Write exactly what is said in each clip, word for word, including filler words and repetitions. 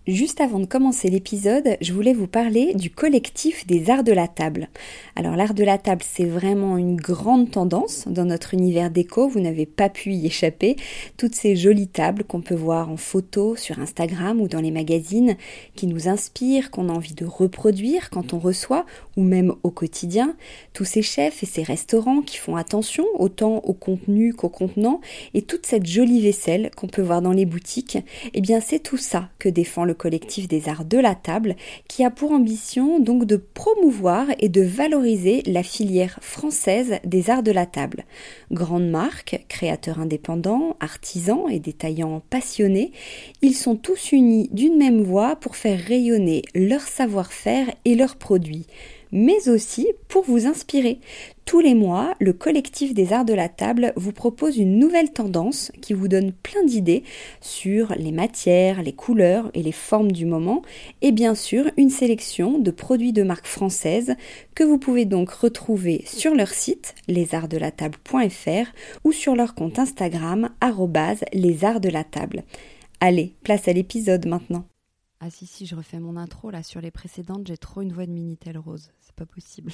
Juste avant de commencer l'épisode, je voulais vous parler du collectif des arts de la table. Alors l'art de la table, c'est vraiment une grande tendance dans notre univers déco, vous n'avez pas pu y échapper. Toutes ces jolies tables qu'on peut voir en photo sur Instagram ou dans les magazines, qui nous inspirent, qu'on a envie de reproduire quand on reçoit, ou même au quotidien. Tous ces chefs et ces restaurants qui font attention autant au contenu qu'au contenant, et toute cette jolie vaisselle qu'on peut voir dans les boutiques, eh bien c'est tout ça que défend le collectif des arts de la table, qui a pour ambition donc de promouvoir et de valoriser la filière française des arts de la table. Grandes marques, créateurs indépendants, artisans et détaillants passionnés, ils sont tous unis d'une même voix pour faire rayonner leur savoir-faire et leurs produits, mais aussi pour vous inspirer. Tous les mois, le collectif des arts de la table vous propose une nouvelle tendance qui vous donne plein d'idées sur les matières, les couleurs et les formes du moment, et bien sûr une sélection de produits de marque française que vous pouvez donc retrouver sur leur site les arts de la table point f r ou sur leur compte Instagram arobase les arts de la table. Allez, place à l'épisode maintenant. Ah si, si, je refais mon intro là sur les précédentes, j'ai trop une voix de Minitel Rose, c'est pas possible.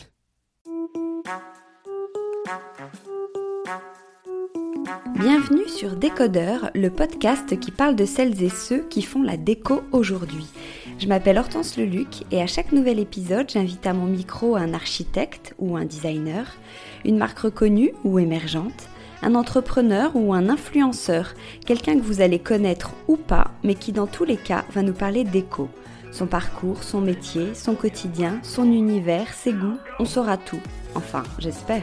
Bienvenue sur Décodeur, le podcast qui parle de celles et ceux qui font la déco aujourd'hui. Je m'appelle Hortense Leluc et à chaque nouvel épisode, j'invite à mon micro un architecte ou un designer, une marque reconnue ou émergente, un entrepreneur ou un influenceur, quelqu'un que vous allez connaître ou pas, mais qui dans tous les cas va nous parler déco. Son parcours, son métier, son quotidien, son univers, ses goûts, on saura tout. Enfin, j'espère.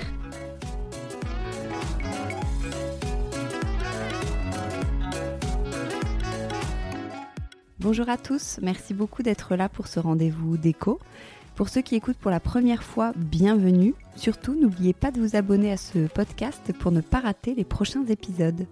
Bonjour à tous, merci beaucoup d'être là pour ce rendez-vous déco. Pour ceux qui écoutent pour la première fois, bienvenue. Surtout, n'oubliez pas de vous abonner à ce podcast pour ne pas rater les prochains épisodes.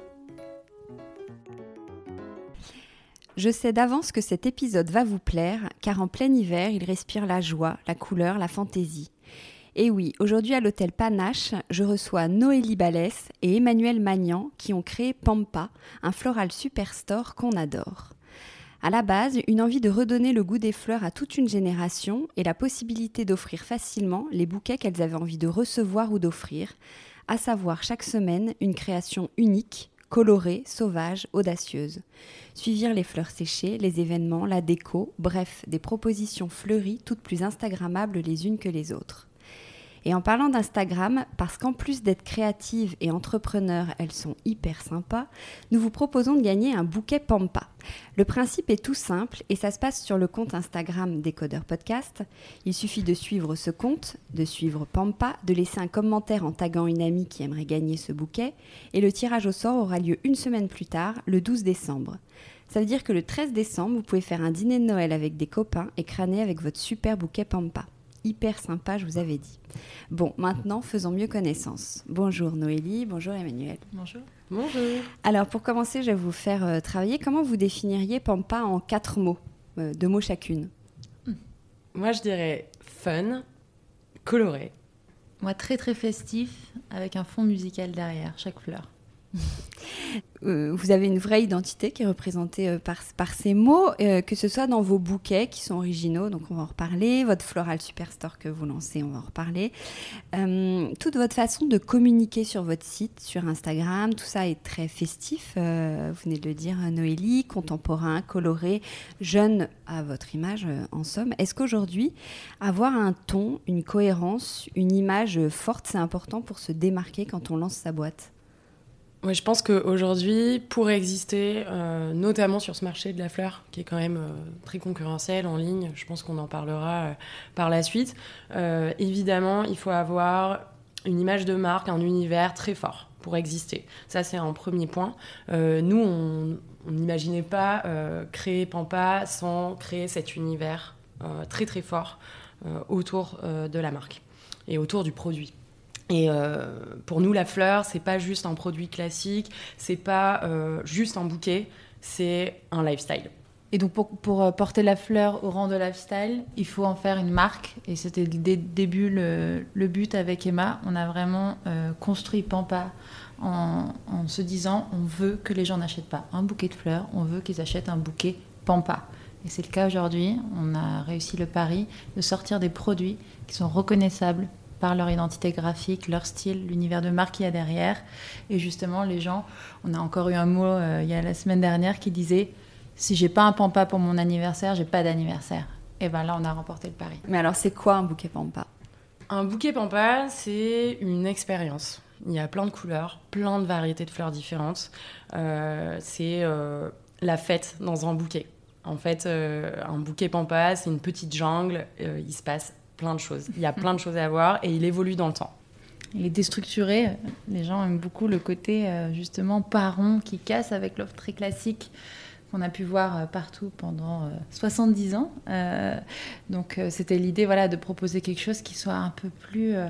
Je sais d'avance que cet épisode va vous plaire, car en plein hiver, il respire la joie, la couleur, la fantaisie. Et oui, aujourd'hui à l'hôtel Panache, je reçois Noélie Balès et Emmanuel Magnan qui ont créé Pampa, un floral superstore qu'on adore. À la base, une envie de redonner le goût des fleurs à toute une génération et la possibilité d'offrir facilement les bouquets qu'elles avaient envie de recevoir ou d'offrir, à savoir chaque semaine une création unique, colorée, sauvage, audacieuse. Suivre les fleurs séchées, les événements, la déco, bref, des propositions fleuries toutes plus instagrammables les unes que les autres. Et en parlant d'Instagram, parce qu'en plus d'être créatives et entrepreneurs, elles sont hyper sympas, nous vous proposons de gagner un bouquet Pampa. Le principe est tout simple et ça se passe sur le compte Instagram Décodeur Podcast. Il suffit de suivre ce compte, de suivre Pampa, de laisser un commentaire en taguant une amie qui aimerait gagner ce bouquet et le tirage au sort aura lieu une semaine plus tard, le douze décembre. Ça veut dire que le treize décembre, vous pouvez faire un dîner de Noël avec des copains et crâner avec votre super bouquet Pampa. Hyper sympa, je vous avais dit. Bon, maintenant, faisons mieux connaissance. Bonjour Noélie, bonjour Emmanuel. Bonjour. Bonjour. Alors, pour commencer, je vais vous faire euh, travailler. Comment vous définiriez Pampa en quatre mots, euh, deux mots chacune? Moi, je dirais fun, coloré. Moi, très très festif, avec un fond musical derrière chaque fleur. Euh, vous avez une vraie identité qui est représentée euh, par, par ces mots, euh, que ce soit dans vos bouquets qui sont originaux, donc on va en reparler, votre floral superstore que vous lancez, on va en reparler. Euh, toute votre façon de communiquer sur votre site, sur Instagram, tout ça est très festif, euh, vous venez de le dire Noélie, contemporain, coloré, jeune à votre image euh, en somme. Est-ce qu'aujourd'hui, avoir un ton, une cohérence, une image forte, c'est important pour se démarquer quand on lance sa boîte ? Ouais, je pense qu'aujourd'hui, pour exister, euh, notamment sur ce marché de la fleur, qui est quand même euh, très concurrentiel en ligne, je pense qu'on en parlera euh, par la suite, euh, évidemment, il faut avoir une image de marque, un univers très fort pour exister. Ça, c'est un premier point. Euh, nous, on n'imaginait pas euh, créer Pampa sans créer cet univers euh, très très fort euh, autour euh, de la marque et autour du produit. Et euh, pour nous, la fleur, c'est pas juste un produit classique, c'est pas euh, juste un bouquet, c'est un lifestyle. Et donc pour, pour porter la fleur au rang de lifestyle, il faut en faire une marque. Et c'était dès le début le, le but avec Emma. On a vraiment euh, construit Pampa en, en se disant on veut que les gens n'achètent pas un bouquet de fleurs, on veut qu'ils achètent un bouquet Pampa. Et c'est le cas aujourd'hui. On a réussi le pari de sortir des produits qui sont reconnaissables par leur identité graphique, leur style, l'univers de marque qu'il y a derrière. Et justement, les gens, on a encore eu un mot euh, il y a la semaine dernière qui disait « si j'ai pas un Pampa pour mon anniversaire, j'ai pas d'anniversaire ». Et bien là, on a remporté le pari. Mais alors, c'est quoi un bouquet Pampa ? Un bouquet Pampa, c'est une expérience. Il y a plein de couleurs, plein de variétés de fleurs différentes. Euh, c'est euh, la fête dans un bouquet. En fait, euh, un bouquet Pampa, c'est une petite jungle. Euh, il se passe plein de choses. Il y a plein de choses à voir et il évolue dans le temps. Il est déstructuré. Les gens aiment beaucoup le côté, euh, justement, pas rond, qui casse avec l'offre très classique qu'on a pu voir euh, partout pendant euh, soixante-dix ans. Euh, donc, euh, c'était l'idée, voilà, de proposer quelque chose qui soit un peu plus euh,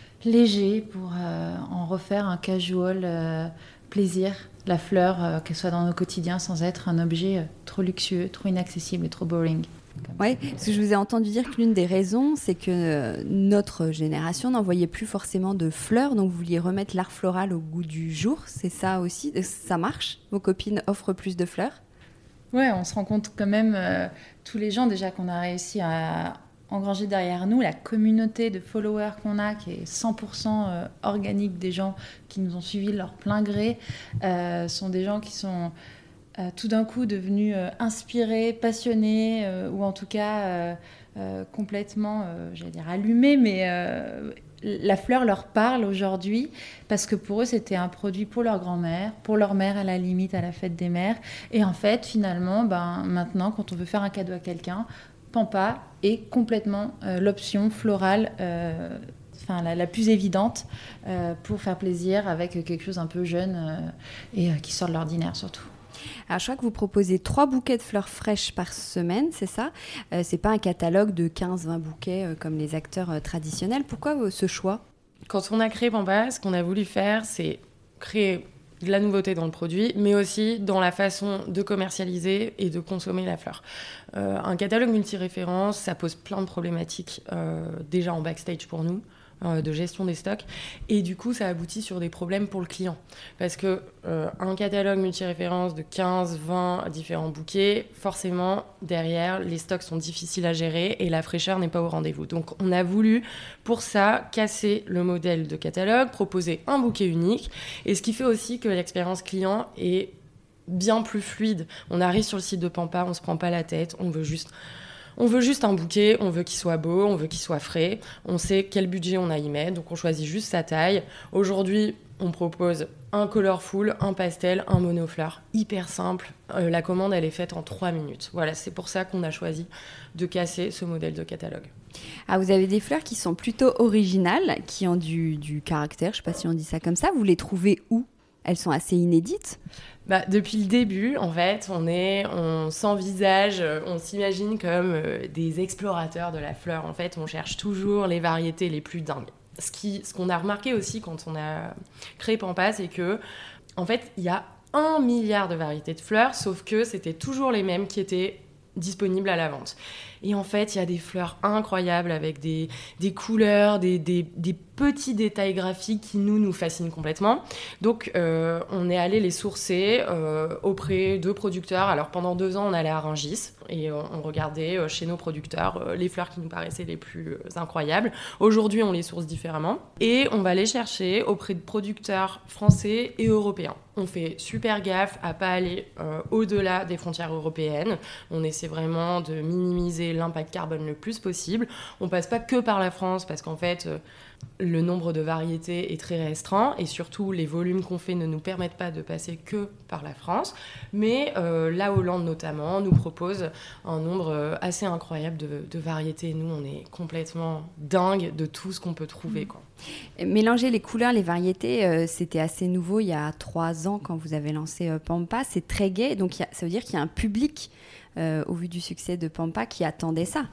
léger pour euh, en refaire un casual euh, plaisir. La fleur, euh, qu'elle soit dans nos quotidiens sans être un objet euh, trop luxueux, trop inaccessible et trop boring. Oui, parce que je vous ai entendu dire que l'une des raisons, c'est que euh, notre génération n'en voyait plus forcément de fleurs, donc vous vouliez remettre l'art floral au goût du jour, c'est ça aussi ? Ça marche ? Vos copines offrent plus de fleurs ? Ouais, on se rend compte quand même, euh, tous les gens déjà qu'on a réussi à engranger derrière nous, la communauté de followers qu'on a, qui est cent pour cent euh, organique, des gens qui nous ont suivis de leur plein gré, euh, sont des gens qui sont... Euh, tout d'un coup devenus euh, inspirés, passionnés, euh, ou en tout cas euh, euh, complètement, euh, j'allais dire allumés, mais euh, la fleur leur parle aujourd'hui, parce que pour eux, c'était un produit pour leur grand-mère, pour leur mère à la limite, à la fête des mères. Et en fait, finalement, ben, maintenant, quand on veut faire un cadeau à quelqu'un, Pampa est complètement euh, l'option florale euh, Enfin, la, la plus évidente euh, pour faire plaisir avec quelque chose un peu jeune euh, et euh, qui sort de l'ordinaire surtout. Alors, je crois que vous proposez trois bouquets de fleurs fraîches par semaine, c'est ça ? euh, C'est pas un catalogue de quinze vingt bouquets euh, comme les acteurs euh, traditionnels. Pourquoi euh, ce choix ? Quand on a créé Pampa, ce qu'on a voulu faire, c'est créer de la nouveauté dans le produit, mais aussi dans la façon de commercialiser et de consommer la fleur. Euh, un catalogue multi-référence, ça pose plein de problématiques euh, déjà en backstage pour nous, de gestion des stocks, et du coup ça aboutit sur des problèmes pour le client, parce que euh, un catalogue multi-référence de quinze vingt différents bouquets, forcément derrière les stocks sont difficiles à gérer et la fraîcheur n'est pas au rendez-vous. Donc on a voulu pour ça casser le modèle de catalogue, proposer un bouquet unique, et ce qui fait aussi que l'expérience client est bien plus fluide. On arrive sur le site de Pampa, on se prend pas la tête, on veut juste On veut juste un bouquet, on veut qu'il soit beau, on veut qu'il soit frais, on sait quel budget on a à y mettre, donc on choisit juste sa taille. Aujourd'hui, on propose un colorful, un pastel, un monofleur, hyper simple. Euh, la commande, elle est faite en trois minutes. Voilà, c'est pour ça qu'on a choisi de casser ce modèle de catalogue. Ah, vous avez des fleurs qui sont plutôt originales, qui ont du, du caractère, je ne sais pas si on dit ça comme ça. Vous les trouvez où ? Elles sont assez inédites ? Bah, depuis le début, en fait, on est, on s'envisage, on s'imagine comme euh, des explorateurs de la fleur. En fait, on cherche toujours les variétés les plus dingues. Ce qui, ce qu'on a remarqué aussi quand on a créé Pampa, c'est que, en fait, il y a un milliard de variétés de fleurs, sauf que c'était toujours les mêmes qui étaient disponibles à la vente. Et en fait, il y a des fleurs incroyables avec des, des couleurs, des, des, des petits détails graphiques qui nous, nous fascinent complètement. Donc, euh, on est allé les sourcer euh, auprès de producteurs. Alors, pendant deux ans, on allait à Rungis et on, on regardait euh, chez nos producteurs euh, les fleurs qui nous paraissaient les plus euh, incroyables. Aujourd'hui, on les source différemment. Et on va les chercher auprès de producteurs français et européens. On fait super gaffe à ne pas aller euh, au-delà des frontières européennes. On essaie vraiment de minimiser l'impact carbone le plus possible. On passe pas que par la France parce qu'en fait, euh, le nombre de variétés est très restreint et surtout, les volumes qu'on fait ne nous permettent pas de passer que par la France. Mais euh, la Hollande notamment nous propose un nombre euh, assez incroyable de, de variétés. Nous, on est complètement dingue de tout ce qu'on peut trouver, quoi. Mélanger les couleurs, les variétés, euh, c'était assez nouveau il y a trois ans quand vous avez lancé euh, Pampa. C'est très gai, donc y a, ça veut dire qu'il y a un public, euh, au vu du succès de Pampa, qui attendait ça.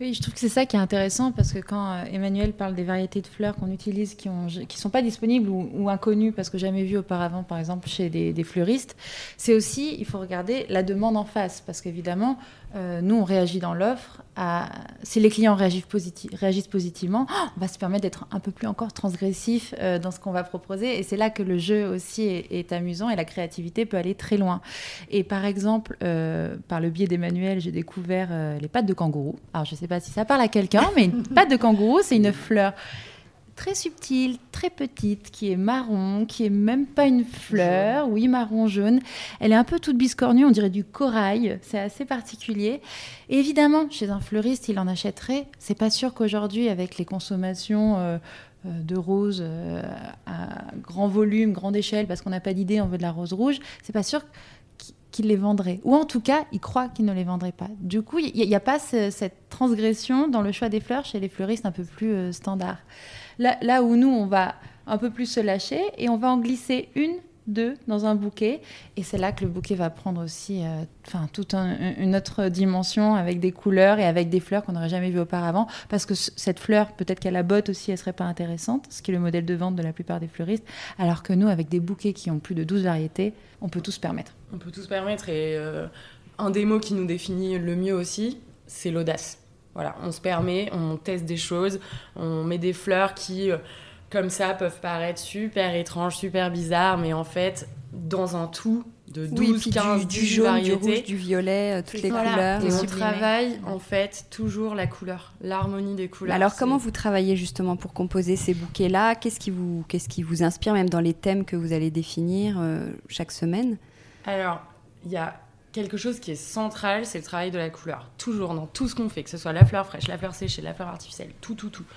Oui, je trouve que c'est ça qui est intéressant parce que quand euh, Emmanuel parle des variétés de fleurs qu'on utilise qui ne qui sont pas disponibles ou, ou inconnues parce que jamais vues auparavant, par exemple, chez des, des fleuristes, c'est aussi, il faut regarder la demande en face parce qu'évidemment, euh, nous, on réagit dans l'offre. À... Si les clients réagissent, positif, réagissent positivement, on va se permettre d'être un peu plus encore transgressif euh, dans ce qu'on va proposer. Et c'est là que le jeu aussi est, est amusant et la créativité peut aller très loin. Et par exemple, euh, par le biais d'Emmanuel, j'ai découvert euh, les pattes de kangourou. Alors, je ne sais pas si ça parle à quelqu'un, mais une patte de kangourou, c'est une fleur très subtile, très petite, qui est marron, qui est même pas une fleur, jaune. Oui, marron jaune. Elle est un peu toute biscornue, on dirait du corail, c'est assez particulier. Et évidemment, chez un fleuriste, il en achèterait. C'est pas sûr qu'aujourd'hui, avec les consommations euh, de roses euh, à grand volume, grande échelle, parce qu'on n'a pas d'idée, on veut de la rose rouge, c'est pas sûr qu'il les vendrait. Ou en tout cas, il croit qu'il ne les vendrait pas. Du coup, il n'y a, a pas ce, cette transgression dans le choix des fleurs chez les fleuristes un peu plus euh, standards. Là, là où nous, on va un peu plus se lâcher et on va en glisser une, deux dans un bouquet. Et c'est là que le bouquet va prendre aussi euh, enfin, toute un, une autre dimension avec des couleurs et avec des fleurs qu'on n'aurait jamais vues auparavant. Parce que c- cette fleur, peut-être qu'à la botte aussi, elle ne serait pas intéressante, ce qui est le modèle de vente de la plupart des fleuristes. Alors que nous, avec des bouquets qui ont plus de douze variétés, on peut tout se permettre. On peut tout se permettre. Et euh, un des mots qui nous définit le mieux aussi, c'est l'audace. Voilà, on se permet, on teste des choses, on met des fleurs qui, euh, comme ça, peuvent paraître super étranges, super bizarres, mais en fait, dans un tout de douze, oui, quinze, du, du jaune, variétés, du rouge, du violet, euh, toutes les voilà. couleurs. Et on travaille, en fait, toujours la couleur, l'harmonie des couleurs. Alors, c'est... comment vous travaillez justement pour composer ces bouquets-là ? Qu'est-ce qui vous, qu'est-ce qui vous inspire, même dans les thèmes que vous allez définir euh, chaque semaine ? Alors, il y a quelque chose qui est central, c'est le travail de la couleur. Toujours, dans tout ce qu'on fait, que ce soit la fleur fraîche, la fleur séchée, la fleur artificielle, tout, tout, tout.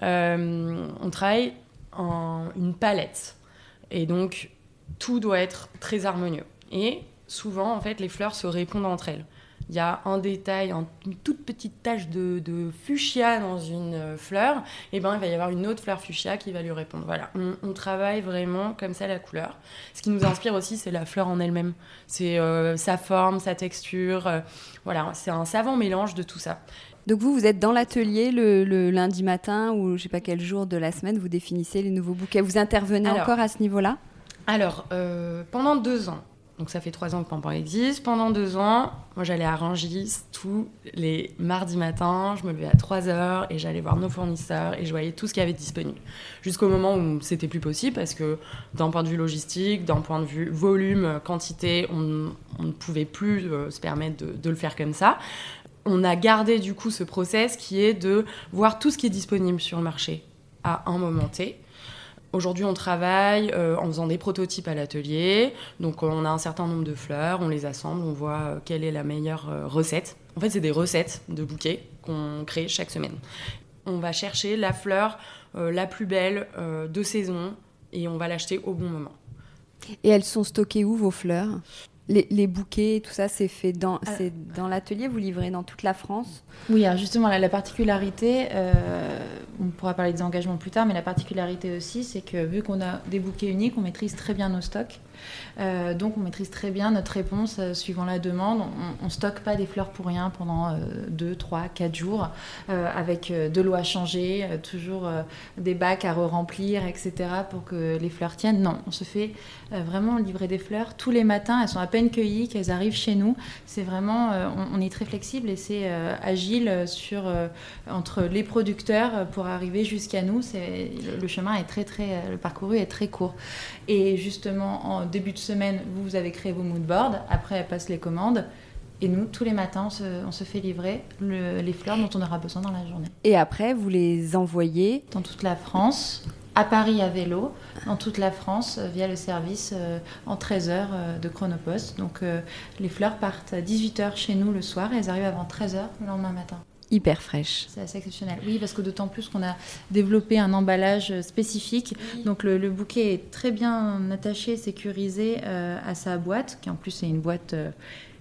Euh, on travaille en une palette. Et donc, tout doit être très harmonieux. Et souvent, en fait, les fleurs se répondent entre elles. Il y a un détail, un, une toute petite tache de, de fuchsia dans une fleur, et ben il va y avoir une autre fleur fuchsia qui va lui répondre. Voilà, on, on travaille vraiment comme ça la couleur. Ce qui nous inspire aussi, c'est la fleur en elle-même. C'est euh, sa forme, sa texture. Euh, voilà, c'est un savant mélange de tout ça. Donc vous, vous êtes dans l'atelier le, le lundi matin ou je ne sais pas quel jour de la semaine, vous définissez les nouveaux bouquets. Vous intervenez Alors, encore à ce niveau-là ? Alors, euh, pendant deux ans, donc ça fait trois ans que Pampan existe. Pendant deux ans, moi j'allais à Rungis tous les mardis matins. Je me levais à trois heures et j'allais voir nos fournisseurs et je voyais tout ce qu'il y avait disponible. Jusqu'au moment où c'était plus possible parce que d'un point de vue logistique, d'un point de vue volume, quantité, on, on ne pouvait plus euh, se permettre de, de le faire comme ça. On a gardé du coup ce process qui est de voir tout ce qui est disponible sur le marché à un moment T. Aujourd'hui, on travaille euh, en faisant des prototypes à l'atelier. Donc, euh, on a un certain nombre de fleurs, on les assemble, on voit euh, quelle est la meilleure euh, recette. En fait, c'est des recettes de bouquets qu'on crée chaque semaine. On va chercher la fleur euh, la plus belle euh, de saison et on va l'acheter au bon moment. Et elles sont stockées où, vos fleurs ? Les, les bouquets, tout ça, c'est fait dans, Alors, c'est dans l'atelier, vous livrez dans toute la France ? Oui, alors justement, la, la particularité, euh, on pourra parler des engagements plus tard, mais la particularité aussi, c'est que vu qu'on a des bouquets uniques, on maîtrise très bien nos stocks. Euh, donc, on maîtrise très bien notre réponse euh, suivant la demande. On ne stocke pas des fleurs pour rien pendant deux, trois, quatre jours, euh, avec euh, de l'eau à changer, euh, toujours euh, des bacs à re-remplir, et cetera, pour que les fleurs tiennent. Non, on se fait euh, vraiment livrer des fleurs tous les matins. Elles sont à peine cueillies, qu'elles arrivent chez nous. C'est vraiment, euh, on, on est très flexible et c'est euh, agile sur, euh, entre les producteurs pour arriver jusqu'à nous. C'est, le, le chemin est très, très, le parcouru est très court. Et justement, en début de semaine, vous, vous avez créé vos moodboards. Après, elles passent les commandes. Et nous, tous les matins, on se, on se fait livrer le, les fleurs dont on aura besoin dans la journée. Et après, vous les envoyez dans toute la France, à Paris à vélo, dans toute la France, via le service euh, en treize heures euh, de Chronopost. Donc, euh, les fleurs partent à dix-huit heures chez nous le soir et elles arrivent avant treize heures le lendemain matin. Hyper fraîche. C'est assez exceptionnel. Oui, parce que d'autant plus qu'on a développé un emballage spécifique. Oui. Donc le, le bouquet est très bien attaché, sécurisé euh, à sa boîte, qui en plus est une boîte euh,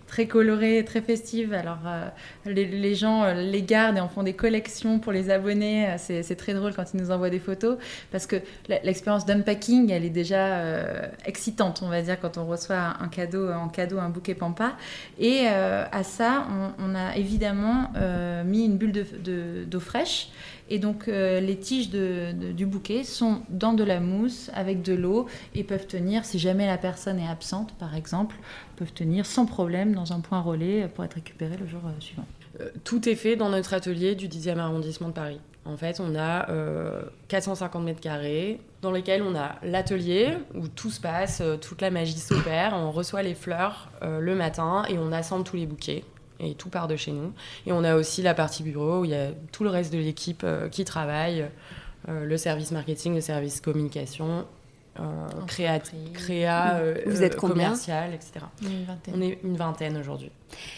très colorées, très festives. Alors, euh, les, les gens euh, les gardent et en font des collections pour les abonnés. C'est, c'est très drôle quand ils nous envoient des photos parce que l'expérience d'unpacking, elle est déjà euh, excitante, on va dire, quand on reçoit un cadeau, en cadeau un bouquet Pampa. Et euh, à ça, on, on a évidemment euh, mis une bulle de, de, d'eau fraîche. Et donc, euh, les tiges de, de, du bouquet sont dans de la mousse avec de l'eau et peuvent tenir, si jamais la personne est absente, par exemple, peuvent tenir sans problème dans un point relais pour être récupérées le jour euh, suivant. Euh, tout est fait dans notre atelier du dixième arrondissement de Paris. En fait, on a euh, quatre cent cinquante mètres carrés dans lesquels on a l'atelier où tout se passe, euh, toute la magie s'opère. On reçoit les fleurs euh, le matin et on assemble tous les bouquets. Et tout part de chez nous. Et on a aussi la partie bureau où il y a tout le reste de l'équipe euh, qui travaille, euh, le service marketing, le service communication, euh, créa, créa euh, Vous êtes combien ? commercial, et cetera. Une vingtaine. On est une vingtaine aujourd'hui.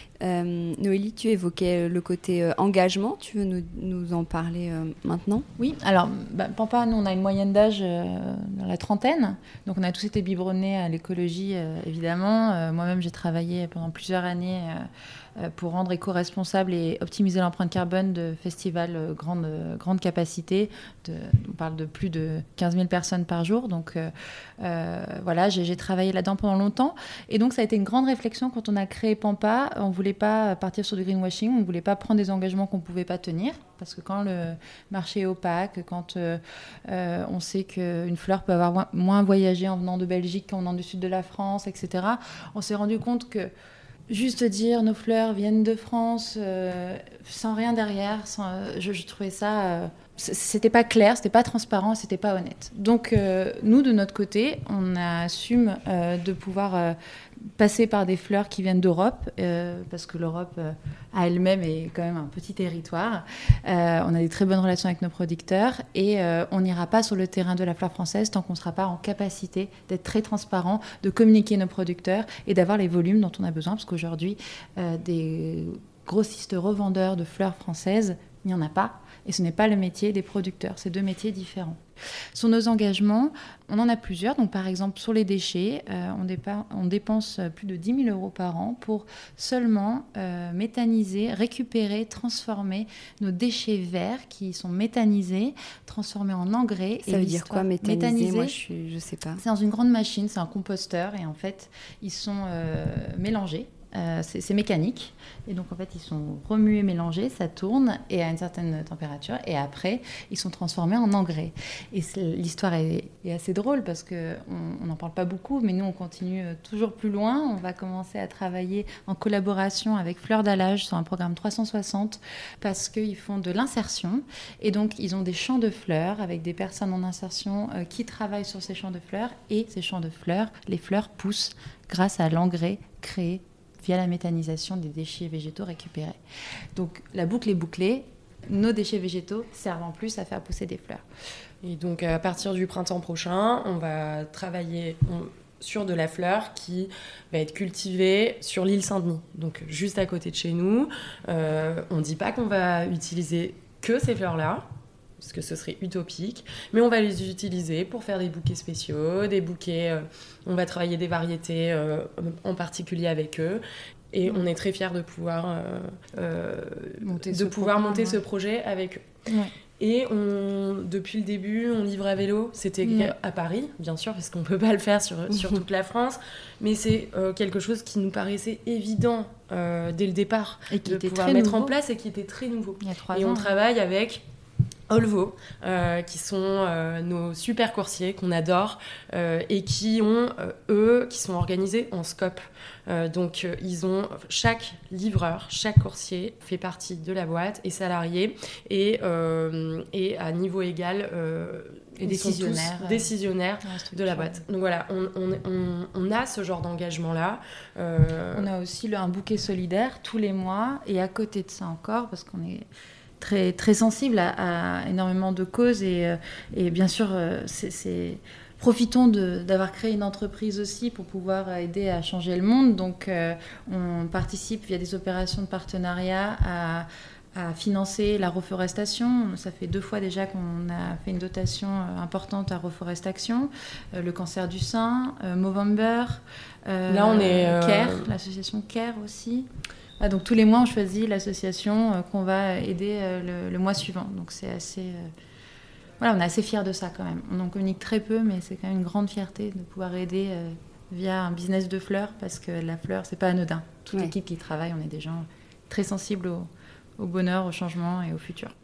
Euh, Noélie, tu évoquais le côté euh, engagement. Tu veux nous, nous en parler euh, maintenant ? Oui, alors, bah, Pampa, nous, on a une moyenne d'âge euh, dans la trentaine. Donc, on a tous été biberonnés à l'écologie, euh, évidemment. Euh, moi-même, j'ai travaillé pendant plusieurs années euh, pour rendre éco-responsable et optimiser l'empreinte carbone de festivals euh, grande, euh, grande capacité. De, on parle de plus de quinze mille personnes par jour. Donc, euh, euh, voilà, j'ai, j'ai travaillé là-dedans pendant longtemps. Et donc, ça a été une grande réflexion quand on a créé Pampa. On ne voulait pas partir sur du greenwashing, on ne voulait pas prendre des engagements qu'on ne pouvait pas tenir. Parce que quand le marché est opaque, quand euh, euh, on sait qu'une fleur peut avoir moins voyagé en venant de Belgique qu'en venant du sud de la France, et cetera, on s'est rendu compte que juste dire nos fleurs viennent de France, euh, sans rien derrière, sans, euh, je, je trouvais ça... Euh, c'était pas clair, c'était pas transparent, c'était pas honnête. Donc euh, nous, de notre côté, on assume euh, de pouvoir euh, passer par des fleurs qui viennent d'Europe, euh, parce que l'Europe euh, à elle-même est quand même un petit territoire. Euh, on a des très bonnes relations avec nos producteurs et euh, on n'ira pas sur le terrain de la fleur française tant qu'on ne sera pas en capacité d'être très transparent, de communiquer nos producteurs et d'avoir les volumes dont on a besoin, parce qu'aujourd'hui, euh, des grossistes revendeurs de fleurs françaises, il n'y en a pas. Et ce n'est pas le métier des producteurs, c'est deux métiers différents. Sur nos engagements, on en a plusieurs. Donc, par exemple, sur les déchets, euh, on, dépa- on dépense plus de dix mille euros par an pour seulement euh, méthaniser, récupérer, transformer nos déchets verts qui sont méthanisés, transformés en engrais. Ça et veut dire quoi, méthaniser, méthaniser Moi, je ne sais pas. C'est dans une grande machine, c'est un composteur. Et en fait, ils sont euh, mélangés. Euh, c'est, c'est mécanique et donc en fait ils sont remués, mélangés, ça tourne et à une certaine température et après ils sont transformés en engrais. Et l'histoire est, est assez drôle parce que on n'en parle pas beaucoup, mais nous on continue toujours plus loin. On va commencer à travailler en collaboration avec Fleurs d'Allage sur un programme trois cent soixante parce qu'ils font de l'insertion et donc ils ont des champs de fleurs avec des personnes en insertion euh, qui travaillent sur ces champs de fleurs et ces champs de fleurs, les fleurs poussent grâce à l'engrais créé via la méthanisation des déchets végétaux récupérés. Donc la boucle est bouclée, nos déchets végétaux servent en plus à faire pousser des fleurs. Et donc à partir du printemps prochain, on va travailler on, sur de la fleur qui va être cultivée sur l'île Saint-Denis, donc juste à côté de chez nous. Euh, on ne dit pas qu'on va utiliser que ces fleurs-là, parce que ce serait utopique, mais on va les utiliser pour faire des bouquets spéciaux, des bouquets, euh, on va travailler des variétés euh, en particulier avec eux, et on est très fiers de pouvoir, euh, euh, monter, de ce pouvoir programme, monter ouais. ce projet avec eux. Ouais. Et on, depuis le début, on livre à vélo, c'était ouais. à Paris, bien sûr, parce qu'on ne peut pas le faire sur, sur toute la France, mais c'est euh, quelque chose qui nous paraissait évident euh, dès le départ, et qui de était pouvoir très mettre nouveau. en place et qui était très nouveau. Il y a trois et ans, on hein. travaille avec Olvo, euh, qui sont euh, nos super coursiers qu'on adore euh, et qui ont, euh, eux, qui sont organisés en scope. Euh, donc, euh, ils ont, chaque livreur, chaque coursier fait partie de la boîte, est salarié et, euh, et à niveau égal euh, et décisionnaire, euh, décisionnaires de la boîte. Donc voilà, on, on, on, on a ce genre d'engagement-là. Euh... On a aussi le, un bouquet solidaire tous les mois et à côté de ça encore, parce qu'on est... Très, très sensible à, à énormément de causes et, et bien sûr c'est, c'est... profitons de, d'avoir créé une entreprise aussi pour pouvoir aider à changer le monde, donc euh, on participe via des opérations de partenariat à, à financer la reforestation. Ça fait deux fois déjà qu'on a fait une dotation importante à Reforestation, euh, le cancer du sein, euh, Movember, euh, là on est euh... CARE, l'association CARE aussi. Ah, donc tous les mois on choisit l'association euh, qu'on va aider euh, le, le mois suivant. Donc c'est assez, euh... voilà, on est assez fiers de ça quand même. On en communique très peu, mais c'est quand même une grande fierté de pouvoir aider euh, via un business de fleurs, parce que la fleur c'est pas anodin. Toute ouais. l'équipe qui travaille, on est des gens très sensibles au au bonheur, au changement et au futur.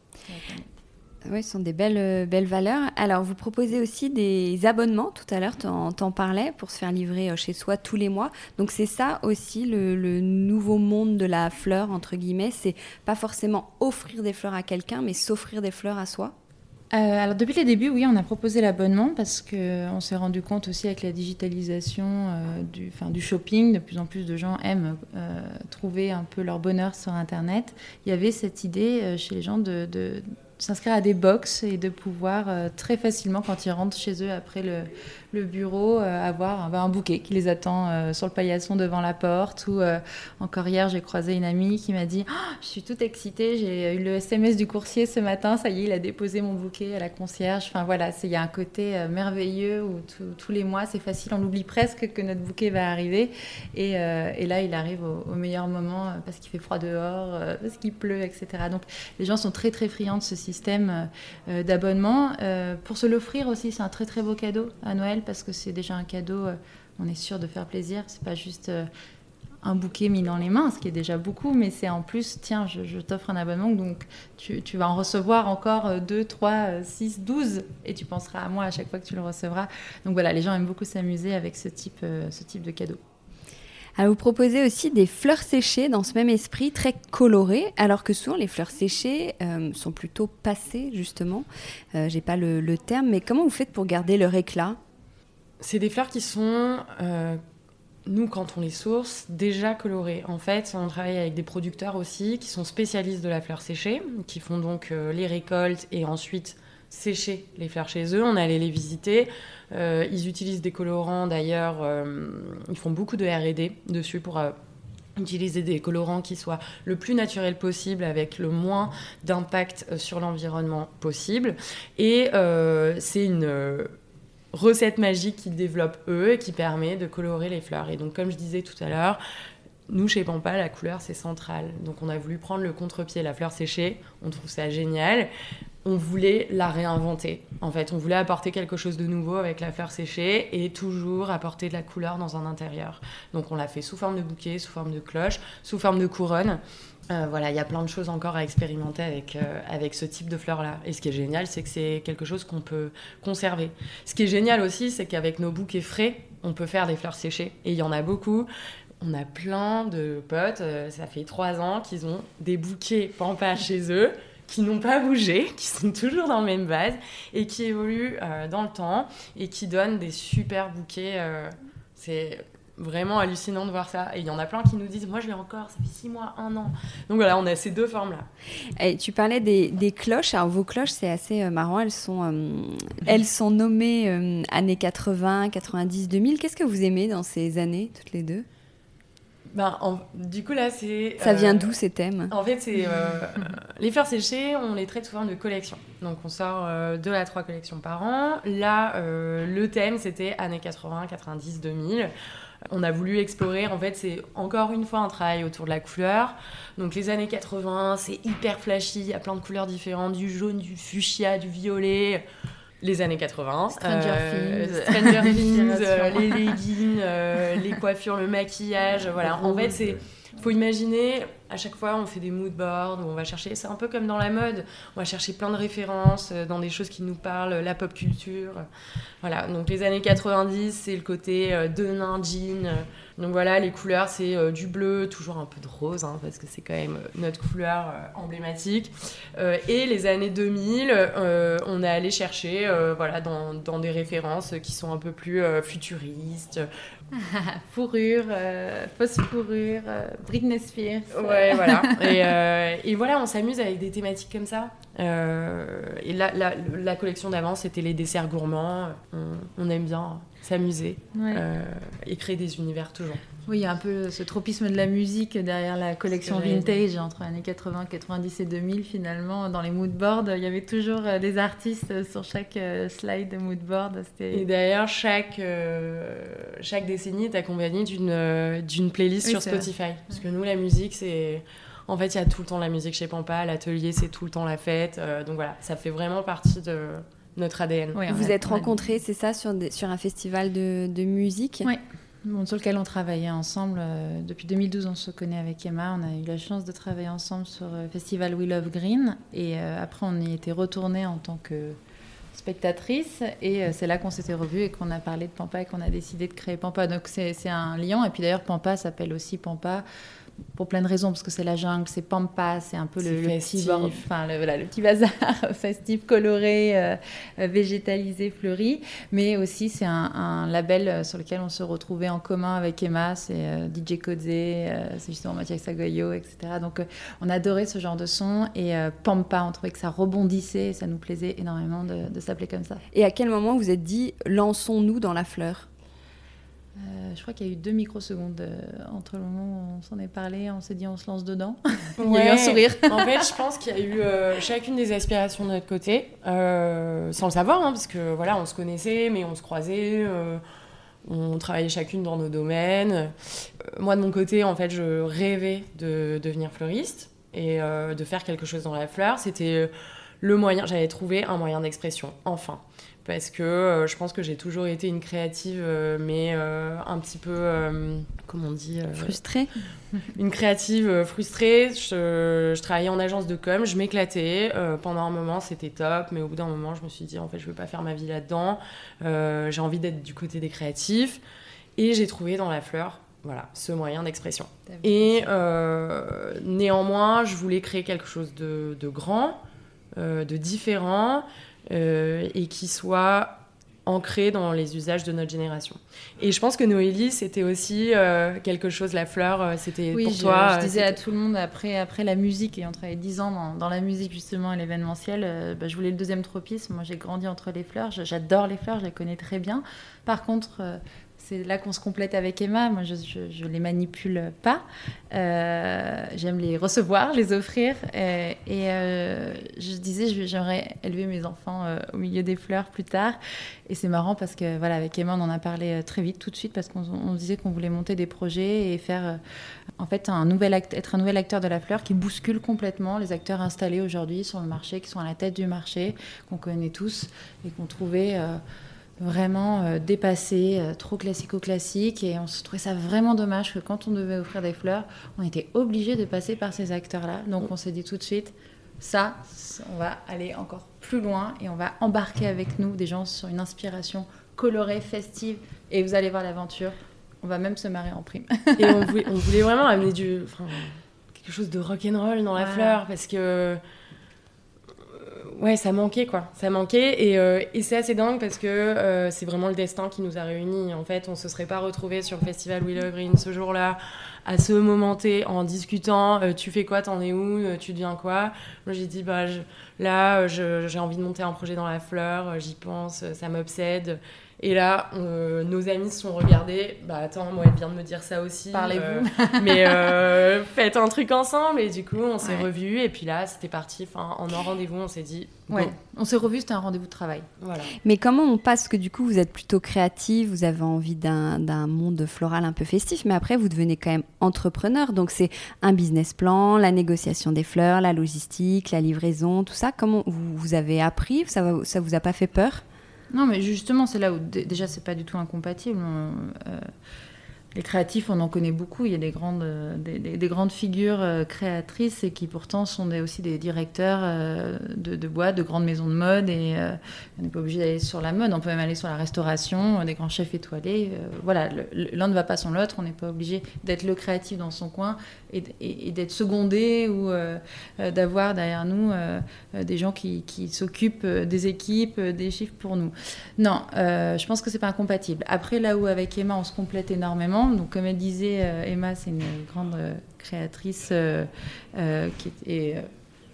Oui, ce sont des belles, belles valeurs. Alors, vous proposez aussi des abonnements, tout à l'heure, t'en, t'en parlais, pour se faire livrer chez soi tous les mois. Donc, c'est ça aussi, le, le nouveau monde de la fleur, entre guillemets. C'est pas forcément offrir des fleurs à quelqu'un, mais s'offrir des fleurs à soi. Euh, alors depuis les débuts, oui, on a proposé l'abonnement parce qu'on s'est rendu compte aussi avec la digitalisation euh, du, du shopping, de plus en plus de gens aiment euh, trouver un peu leur bonheur sur Internet. Il y avait cette idée euh, chez les gens de, de s'inscrire à des box et de pouvoir euh, très facilement, quand ils rentrent chez eux après le, le bureau, euh, avoir un, un bouquet qui les attend euh, sur le paillasson devant la porte. Ou euh, encore hier, j'ai croisé une amie qui m'a dit oh, « Je suis toute excitée, j'ai eu le S M S du coursier ce matin, ça y est, il a déposé mon bouquet à la concierge. » Enfin voilà, il y a un côté euh, merveilleux où tout, tous les mois, c'est facile, on oublie presque que notre bouquet va arriver. Et, euh, et là, il arrive au, au meilleur moment euh, parce qu'il fait froid dehors, euh, parce qu'il pleut, et cetera. Donc les gens sont très très friands de ce système euh, d'abonnement. Euh, pour se l'offrir aussi, c'est un très très beau cadeau à Noël, parce que c'est déjà un cadeau, euh, on est sûr de faire plaisir. C'est pas juste euh, un bouquet mis dans les mains, ce qui est déjà beaucoup, mais c'est en plus, tiens, je, je t'offre un abonnement, donc tu, tu vas en recevoir encore deux, trois, six, douze, et tu penseras à moi à chaque fois que tu le recevras. Donc voilà, les gens aiment beaucoup s'amuser avec ce type, euh, ce type de cadeau. Alors, vous proposez aussi des fleurs séchées dans ce même esprit, très colorées, alors que souvent les fleurs séchées euh, sont plutôt passées, justement. Euh, j'ai pas le, le terme, mais comment vous faites pour garder leur éclat ? C'est des fleurs qui sont, euh, nous, quand on les source, déjà colorées. En fait, on travaille avec des producteurs aussi qui sont spécialistes de la fleur séchée, qui font donc euh, les récoltes et ensuite sécher les fleurs chez eux. On est allé les visiter. Euh, ils utilisent des colorants, d'ailleurs. Euh, ils font beaucoup de R et D dessus pour euh, utiliser des colorants qui soient le plus naturels possible, avec le moins d'impact sur l'environnement possible. Et euh, c'est une... Euh, recette magique qu'ils développent eux et qui permet de colorer les fleurs. Et donc, comme je disais tout à l'heure, nous, chez Pampa, la couleur, c'est central. Donc, on a voulu prendre le contre-pied, la fleur séchée. On trouve ça génial. On voulait la réinventer. En fait, on voulait apporter quelque chose de nouveau avec la fleur séchée et toujours apporter de la couleur dans un intérieur. Donc, on l'a fait sous forme de bouquet, sous forme de cloche, sous forme de couronne. Euh, voilà, il y a plein de choses encore à expérimenter avec, euh, avec ce type de fleurs-là. Et ce qui est génial, c'est que c'est quelque chose qu'on peut conserver. Ce qui est génial aussi, c'est qu'avec nos bouquets frais, on peut faire des fleurs séchées. Et il y en a beaucoup. On a plein de potes, euh, ça fait trois ans qu'ils ont des bouquets Pampa chez eux, qui n'ont pas bougé, qui sont toujours dans le même vase et qui évoluent euh, dans le temps et qui donnent des super bouquets. Euh, c'est... vraiment hallucinant de voir ça. Et il y en a plein qui nous disent « Moi, je l'ai encore, ça fait six mois, un an. » Donc voilà, on a ces deux formes-là. Et tu parlais des, des cloches. Alors, vos cloches, c'est assez euh, marrant. Elles sont, euh, elles sont nommées euh, années quatre-vingts, quatre-vingt-dix, deux mille. Qu'est-ce que vous aimez dans ces années, toutes les deux ? Ben, en, du coup, là, c'est... Ça euh, vient d'où, ces thèmes ? En fait, c'est... Euh, les fleurs séchées, on les traite sous forme de collection. Donc, on sort euh, deux à trois collections par an. Là, euh, le thème, c'était années quatre-vingts, quatre-vingt-dix, deux mille. On a voulu explorer, en fait, c'est encore une fois un travail autour de la couleur. Donc les années quatre-vingts, c'est hyper flashy, il y a plein de couleurs différentes, du jaune, du fuchsia, du violet. Les années quatre-vingts. Stranger euh, Things. Stranger Things, euh, les leggings, euh, les coiffures, le maquillage, voilà. En fait, c'est... faut imaginer, à chaque fois, on fait des mood boards, où on va chercher, c'est un peu comme dans la mode, on va chercher plein de références dans des choses qui nous parlent, la pop culture. Voilà, donc les années quatre-vingt-dix, c'est le côté euh, denim, jean. Donc voilà, les couleurs, c'est euh, du bleu, toujours un peu de rose, hein, parce que c'est quand même notre couleur euh, emblématique. Euh, et les années deux mille, euh, on est allé chercher euh, voilà, dans, dans des références qui sont un peu plus euh, futuristes. Fourrure, euh, fausse fourrure, euh, Britney Spears. Ouais, voilà. Et, euh, et voilà, on s'amuse avec des thématiques comme ça. Euh, et la, la, la collection d'avant, c'était les desserts gourmands. On, on aime bien s'amuser ouais. euh, et créer des univers toujours. Oui, il y a un peu ce tropisme de la musique derrière la collection vintage entre les années quatre-vingts, quatre-vingt-dix et deux mille. Finalement, dans les moodboards, il y avait toujours des artistes sur chaque slide de moodboard. C'était... Et d'ailleurs, chaque, euh, chaque décennie est accompagnée d'une, d'une playlist oui, sur Spotify. Vrai. Parce que nous, la musique, c'est... En fait, il y a tout le temps la musique chez Pampa. L'atelier, c'est tout le temps la fête. Euh, donc voilà, ça fait vraiment partie de notre A D N. Oui, vous êtes rencontrés, c'est ça, sur, des, sur un festival de, de musique? Oui. Bon, sur lequel on travaillait ensemble. Euh, depuis deux mille douze, on se connaît avec Emma. On a eu la chance de travailler ensemble sur le festival We Love Green. Et euh, après, on y était retournés en tant que spectatrice. Et euh, c'est là qu'on s'était revus et qu'on a parlé de Pampa et qu'on a décidé de créer Pampa. Donc, c'est, c'est un lien. Et puis d'ailleurs, Pampa s'appelle aussi Pampa pour plein de raisons, parce que c'est la jungle, c'est Pampa, c'est un peu le, le, petit, bord, enfin, le, voilà, le petit bazar festif, coloré, euh, végétalisé, fleuri. Mais aussi, c'est un, un label sur lequel on se retrouvait en commun avec Emma. C'est euh, D J Kodze, euh, c'est justement Mathias Sagoyo, et cetera. Donc, euh, on adorait ce genre de son. Et euh, Pampa, on trouvait que ça rebondissait et ça nous plaisait énormément de, de s'appeler comme ça. Et à quel moment vous êtes dit, lançons-nous dans la fleur ? Euh, je crois qu'il y a eu deux microsecondes euh, entre le moment où on s'en est parlé, on s'est dit on se lance dedans. Ouais. Il y a eu un sourire. En fait, je pense qu'il y a eu euh, chacune des aspirations de notre côté, euh, sans le savoir, hein, parce que voilà, on se connaissait, mais on se croisait, euh, on travaillait chacune dans nos domaines. Euh, moi, de mon côté, en fait, je rêvais de devenir fleuriste et euh, de faire quelque chose dans la fleur. C'était le moyen, j'avais trouvé un moyen d'expression, enfin. Parce que euh, je pense que j'ai toujours été une créative, euh, mais euh, un petit peu, euh, comment on dit euh, frustrée. Une créative euh, frustrée. Je, je travaillais en agence de com, je m'éclatais. Euh, pendant un moment, c'était top, mais au bout d'un moment, je me suis dit, en fait, je ne veux pas faire ma vie là-dedans. Euh, j'ai envie d'être du côté des créatifs. Et j'ai trouvé dans la fleur, voilà, ce moyen d'expression. Et euh, néanmoins, je voulais créer quelque chose de, de grand, euh, de différent, Euh, et qui soit ancré dans les usages de notre génération. Et je pense que Noélie, c'était aussi euh, quelque chose, la fleur, euh, c'était oui, pour je, toi. je disais c'était... à tout le monde, après, après la musique, ayant travaillé dix ans dans, dans la musique justement et l'événementiel, euh, bah, je voulais le deuxième tropisme. Moi, j'ai grandi entre les fleurs, je, j'adore les fleurs, je les connais très bien. Par contre... Euh, c'est là qu'on se complète avec Emma. Moi, je ne les manipule pas. Euh, j'aime les recevoir, les offrir. Et, et euh, je disais, j'aimerais élever mes enfants euh, au milieu des fleurs plus tard. Et c'est marrant parce que, voilà, avec Emma, on en a parlé très vite, tout de suite, parce qu'on on disait qu'on voulait monter des projets et faire, euh, en fait, un nouvel act- être un nouvel acteur de la fleur qui bouscule complètement les acteurs installés aujourd'hui sur le marché, qui sont à la tête du marché, qu'on connaît tous et qu'on trouvait... Euh, vraiment euh, dépassé, euh, trop classico-classique, et on se trouvait ça vraiment dommage que quand on devait offrir des fleurs, on était obligé de passer par ces acteurs-là. Donc on s'est dit tout de suite, ça, on va aller encore plus loin et on va embarquer avec nous des gens sur une inspiration colorée, festive, et vous allez voir l'aventure, on va même se marrer en prime. Et on voulait, on voulait vraiment amener du, enfin, quelque chose de rock'n'roll dans la voilà. fleur, parce que... Ouais, ça manquait, quoi. Ça manquait. Et, euh, et c'est assez dingue parce que euh, c'est vraiment le destin qui nous a réunis. En fait, on ne se serait pas retrouvés sur le festival We Love Green ce jour-là, à ce moment T, en discutant. Euh, tu fais quoi? T'en es où? euh, Tu deviens quoi? Moi, j'ai dit, bah, je, là, je, j'ai envie de monter un projet dans la fleur. J'y pense, ça m'obsède. Et là, euh, nos amis se sont regardés. Bah attends, moi, elle vient de me dire ça aussi. Parlez-vous. Euh, mais euh, faites un truc ensemble. Et du coup, on s'est ouais. revus. Et puis là, c'était parti. Enfin, en un rendez-vous, on s'est dit. Bon. Ouais, on s'est revus, c'était un rendez-vous de travail. Voilà. Mais comment on passe, que du coup, vous êtes plutôt créative, vous avez envie d'un, d'un monde floral un peu festif, mais après, vous devenez quand même entrepreneur. Donc, c'est un business plan, la négociation des fleurs, la logistique, la livraison, tout ça. Comment vous, vous avez appris? Ça, ça vous a pas fait peur? Non, mais justement, c'est là où d- déjà, c'est pas du tout incompatible. On, euh, les créatifs, on en connaît beaucoup. Il y a des grandes, euh, des, des, des grandes figures euh, créatrices et qui pourtant sont des, aussi des directeurs euh, de, de boîtes, de grandes maisons de mode. Et euh, on n'est pas obligé d'aller sur la mode. On peut même aller sur la restauration, euh, des grands chefs étoilés. Euh, voilà, le, le, l'un ne va pas sans l'autre. On n'est pas obligé d'être le créatif dans son coin et, et, et d'être secondé ou euh, euh, d'avoir derrière nous euh, des gens qui, qui s'occupent des équipes, des chiffres pour nous. Non, euh, je pense que c'est pas incompatible. Après, là où avec Emma, on se complète énormément. Donc, comme elle disait, euh, Emma, c'est une grande euh, créatrice euh, euh, qui, est, euh,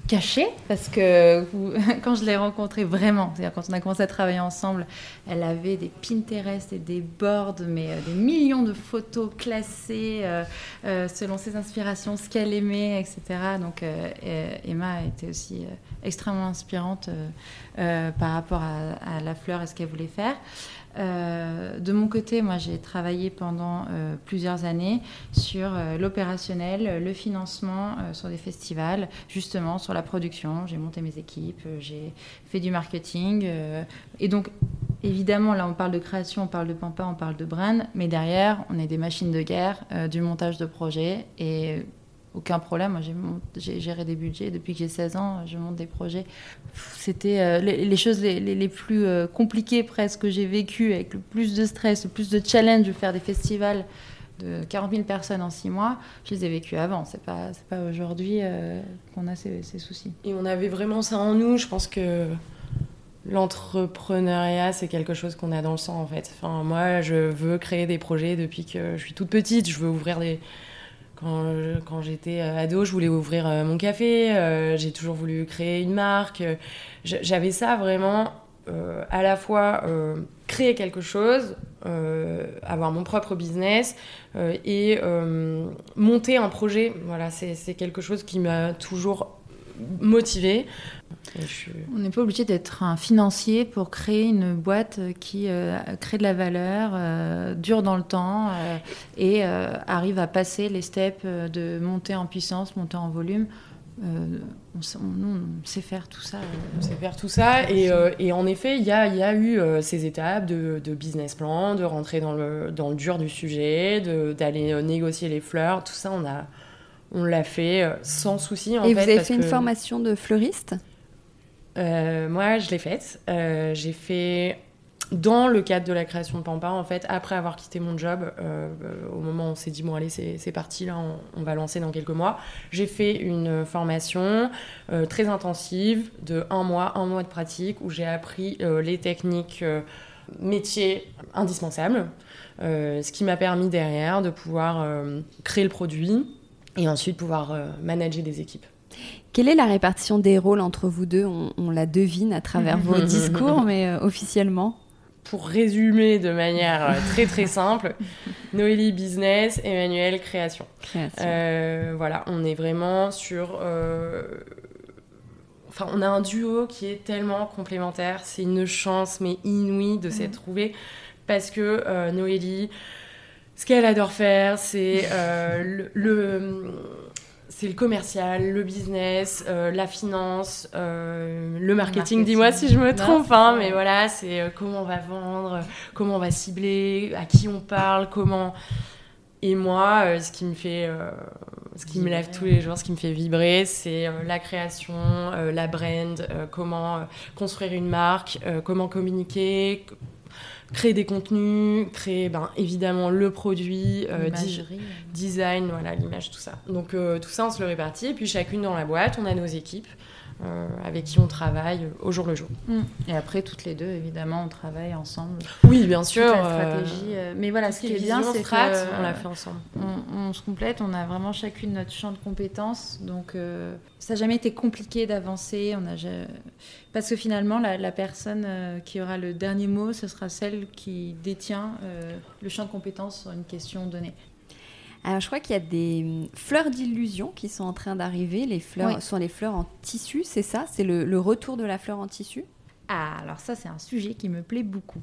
cachée, parce que quand je l'ai rencontrée vraiment, c'est-à-dire quand on a commencé à travailler ensemble, elle avait des Pinterest et des boards, mais euh, des millions de photos classées euh, euh, selon ses inspirations, ce qu'elle aimait, et cetera. Donc euh, Emma était aussi euh, extrêmement inspirante euh, euh, par rapport à, à la fleur et ce qu'elle voulait faire. Euh, de mon côté, moi, j'ai travaillé pendant euh, plusieurs années sur euh, l'opérationnel, le financement euh, sur des festivals, justement sur la production. J'ai monté mes équipes, euh, j'ai fait du marketing. Euh, et donc, évidemment, là, on parle de création, on parle de Pampa, on parle de brand, mais derrière, on est des machines de guerre, euh, du montage de projets et aucun problème. Moi, j'ai, mont... j'ai géré des budgets depuis que j'ai seize ans. Je monte des projets. C'était euh, les, les choses les, les, les plus euh, compliquées presque que j'ai vécues, avec le plus de stress, le plus de challenge de faire des festivals de quarante mille personnes en six mois. Je les ai vécues avant. C'est pas, c'est pas aujourd'hui euh, qu'on a ces, ces soucis. Et on avait vraiment ça en nous. Je pense que l'entrepreneuriat, c'est quelque chose qu'on a dans le sang, en fait. Enfin, moi, je veux créer des projets depuis que je suis toute petite. Je veux ouvrir des... Quand, je, quand j'étais ado, je voulais ouvrir euh, mon café. Euh, j'ai toujours voulu créer une marque. Euh, j'avais ça vraiment euh, à la fois euh, créer quelque chose, euh, avoir mon propre business euh, et euh, monter un projet. Voilà, c'est, c'est quelque chose qui m'a toujours motivée. Je... On n'est pas obligé d'être un financier pour créer une boîte qui euh, crée de la valeur, euh, dure dans le temps euh, et euh, arrive à passer les steps de monter en puissance, monter en volume. Euh, on, on, nous, on sait faire tout ça. Euh, on sait faire tout ça. Et, euh, et en effet, il y a, y a eu euh, ces étapes de, de business plan, de rentrer dans le, dans le dur du sujet, de, d'aller euh, négocier les fleurs. Tout ça, on, a, on l'a fait euh, sans souci. En et fait, vous avez parce fait que... une formation de fleuriste ? Euh, moi, je l'ai faite. Euh, j'ai fait dans le cadre de la création de Pampa, en fait, après avoir quitté mon job, euh, au moment où on s'est dit, bon, allez, c'est, c'est parti, là, on, on va lancer dans quelques mois. J'ai fait une formation euh, très intensive de un mois, un mois de pratique, où j'ai appris euh, les techniques euh, métiers indispensables, euh, ce qui m'a permis derrière de pouvoir euh, créer le produit et ensuite pouvoir euh, manager des équipes. Quelle est la répartition des rôles entre vous deux ? on, on la devine à travers vos discours, mais euh, officiellement ? Pour résumer de manière très très simple, Noélie business, Emmanuel création. Création. Euh, voilà, on est vraiment sur... Euh... Enfin, on a un duo qui est tellement complémentaire. C'est une chance, mais inouïe, de mmh. s'être trouvés. Parce que euh, Noélie, ce qu'elle adore faire, c'est euh, le... le C'est le commercial, le business, euh, la finance, euh, le, marketing. le marketing. Dis-moi si je me trompe, non, hein, mais voilà, c'est euh, comment on va vendre, euh, comment on va cibler, à qui on parle, comment... Et moi, euh, ce qui me fait, euh, ce qui vibrer. me lève tous les jours, ce qui me fait vibrer, c'est euh, la création, euh, la brand, euh, comment euh, construire une marque, euh, comment communiquer... créer des contenus, créer ben, évidemment le produit, euh, di- design, voilà, l'image, tout ça. Donc euh, tout ça, on se le répartit. Et puis chacune dans la boîte, on a nos équipes euh, avec qui on travaille au jour le jour. Mmh. Et après, toutes les deux, évidemment, on travaille ensemble. Oui, bien sûr. Toute la stratégie. Euh... Mais voilà, ce qui est bien, c'est strat, que on l'a fait ensemble. On, on se complète, on a vraiment chacune notre champ de compétences. Donc euh, ça n'a jamais été compliqué d'avancer. On a jamais... Parce que finalement, la, la personne euh, qui aura le dernier mot, ce sera celle qui détient euh, le champ de compétences sur une question donnée. Alors, je crois qu'il y a des fleurs d'illusion qui sont en train d'arriver. Les fleurs oui. sont les fleurs en tissu, c'est ça ? C'est le, le retour de la fleur en tissu ? Ah, alors ça, c'est un sujet qui me plaît beaucoup.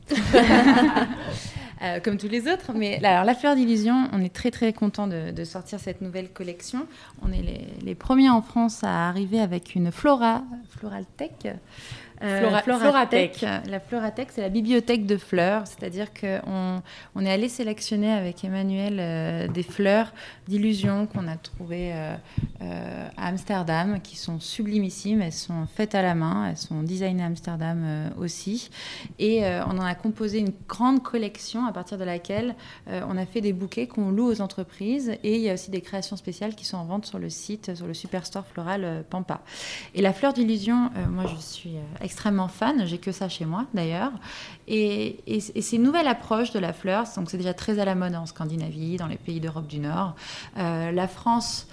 euh, comme tous les autres. Mais alors, la fleur d'illusion, on est très, très content de, de sortir cette nouvelle collection. On est les, les premiers en France à arriver avec une Flora, Floraltech. Euh, Flora, Floratech. La Floratech, c'est la bibliothèque de fleurs, c'est-à-dire qu'on on est allé sélectionner avec Emmanuel euh, des fleurs d'illusion qu'on a trouvées euh, euh, à Amsterdam, qui sont sublimissimes. Elles sont faites à la main, elles sont designées à Amsterdam euh, aussi. Et euh, on en a composé une grande collection à partir de laquelle euh, on a fait des bouquets qu'on loue aux entreprises. Et il y a aussi des créations spéciales qui sont en vente sur le site, sur le Superstore Floral euh, Pampa. Et la fleur d'illusion, euh, moi je suis euh, extrêmement fan, j'ai que ça chez moi d'ailleurs, et, et, et c'est une nouvelle approche de la fleur, donc c'est déjà très à la mode en Scandinavie, dans les pays d'Europe du Nord. Euh, la France,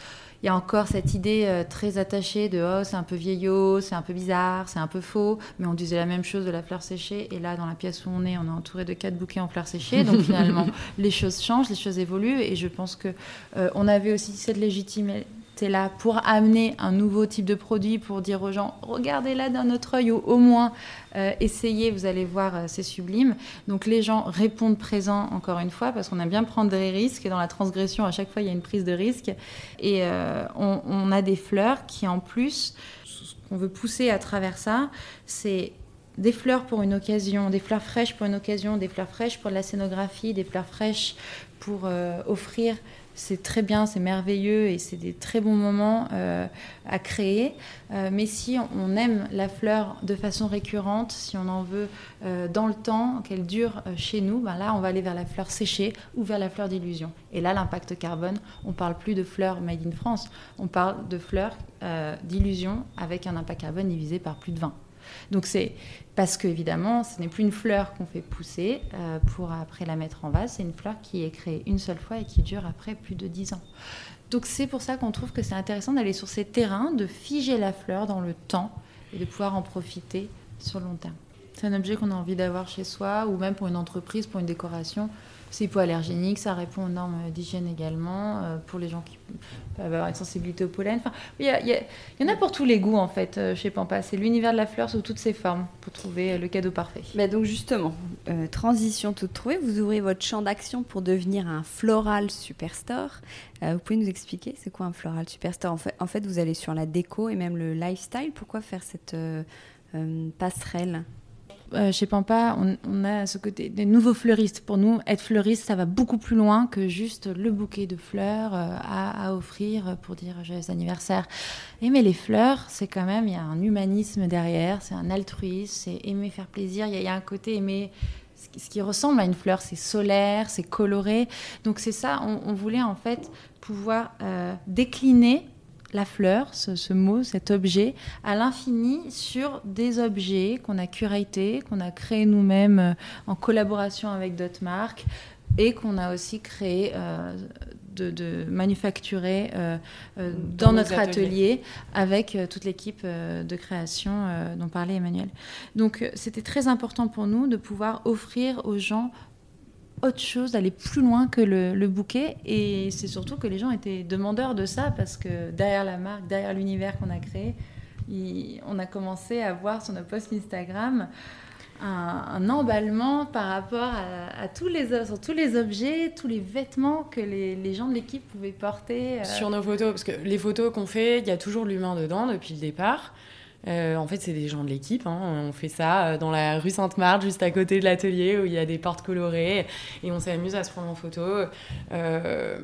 il y a encore cette idée euh, très attachée de oh, c'est un peu vieillot, c'est un peu bizarre, c'est un peu faux, mais on disait la même chose de la fleur séchée, et là dans la pièce où on est, on est entouré de quatre bouquets en fleurs séchées, donc finalement les choses changent, les choses évoluent, et je pense que euh, on avait aussi cette légitimité là pour amener un nouveau type de produit, pour dire aux gens regardez-la d'un autre œil, ou au moins euh, essayez, vous allez voir, euh, c'est sublime. Donc les gens répondent présents encore une fois, parce qu'on aime bien prendre des risques, et dans la transgression à chaque fois il y a une prise de risque, et euh, on, on a des fleurs qui en plus, ce qu'on veut pousser à travers ça, c'est des fleurs pour une occasion, des fleurs fraîches pour une occasion, des fleurs fraîches pour de la scénographie, des fleurs fraîches pour euh, offrir. C'est très bien, c'est merveilleux et c'est des très bons moments euh, à créer. Euh, mais si on aime la fleur de façon récurrente, si on en veut euh, dans le temps, qu'elle dure euh, chez nous, ben là, on va aller vers la fleur séchée ou vers la fleur d'illusion. Et là, l'impact carbone, on ne parle plus de fleurs made in France, on parle de fleurs euh, d'illusion avec un impact carbone divisé par plus de vingt. Donc c'est parce qu'évidemment, ce n'est plus une fleur qu'on fait pousser euh, pour après la mettre en vase, c'est une fleur qui est créée une seule fois et qui dure après plus de dix ans. Donc c'est pour ça qu'on trouve que c'est intéressant d'aller sur ces terrains, de figer la fleur dans le temps et de pouvoir en profiter sur le long terme. C'est un objet qu'on a envie d'avoir chez soi, ou même pour une entreprise, pour une décoration. C'est hypoallergénique, ça répond aux normes d'hygiène également, euh, pour les gens qui peuvent avoir une sensibilité au pollen. Enfin, il y, a, il y, a, il y en a pour tous les goûts, en fait, euh, chez Pampa. C'est l'univers de la fleur sous toutes ses formes, pour trouver le cadeau parfait. Bah donc justement, euh, transition toute trouvée, vous ouvrez votre champ d'action pour devenir un floral superstore. Euh, vous pouvez nous expliquer, c'est quoi un floral superstore ? en fait, en fait, vous allez sur la déco et même le lifestyle. Pourquoi faire cette euh, euh, passerelle ? Euh, chez Pampa, on, on a ce côté des nouveaux fleuristes. Pour nous, être fleuriste, ça va beaucoup plus loin que juste le bouquet de fleurs euh, à, à offrir pour dire joyeux anniversaire. Aimer les fleurs, c'est quand même, il y a un humanisme derrière, c'est un altruisme, c'est aimer faire plaisir. Il y a, il y a un côté aimer ce qui, ce qui ressemble à une fleur, c'est solaire, c'est coloré. Donc c'est ça, on, on voulait en fait pouvoir euh, décliner la fleur, ce, ce mot, cet objet, à l'infini sur des objets qu'on a curatés, qu'on a créés nous-mêmes euh, en collaboration avec d'autres marques et qu'on a aussi créé, euh, de, de manufacturer euh, euh, dans, dans notre atelier, atelier avec euh, toute l'équipe euh, de création euh, dont parlait Emmanuel. Donc euh, c'était très important pour nous de pouvoir offrir aux gens autre chose, d'aller plus loin que le, le bouquet, et c'est surtout que les gens étaient demandeurs de ça, parce que derrière la marque, derrière l'univers qu'on a créé, il, on a commencé à voir sur nos posts Instagram un, un emballement par rapport à, à tous les, sur tous les objets, tous les vêtements que les, les gens de l'équipe pouvaient porter. Euh... Sur nos photos, parce que les photos qu'on fait, il y a toujours l'humain dedans depuis le départ. Euh, en fait, c'est des gens de l'équipe. Hein. On fait ça dans la rue Sainte-Marthe, juste à côté de l'atelier, où il y a des portes colorées. Et on s'amuse à se prendre en photo. Euh,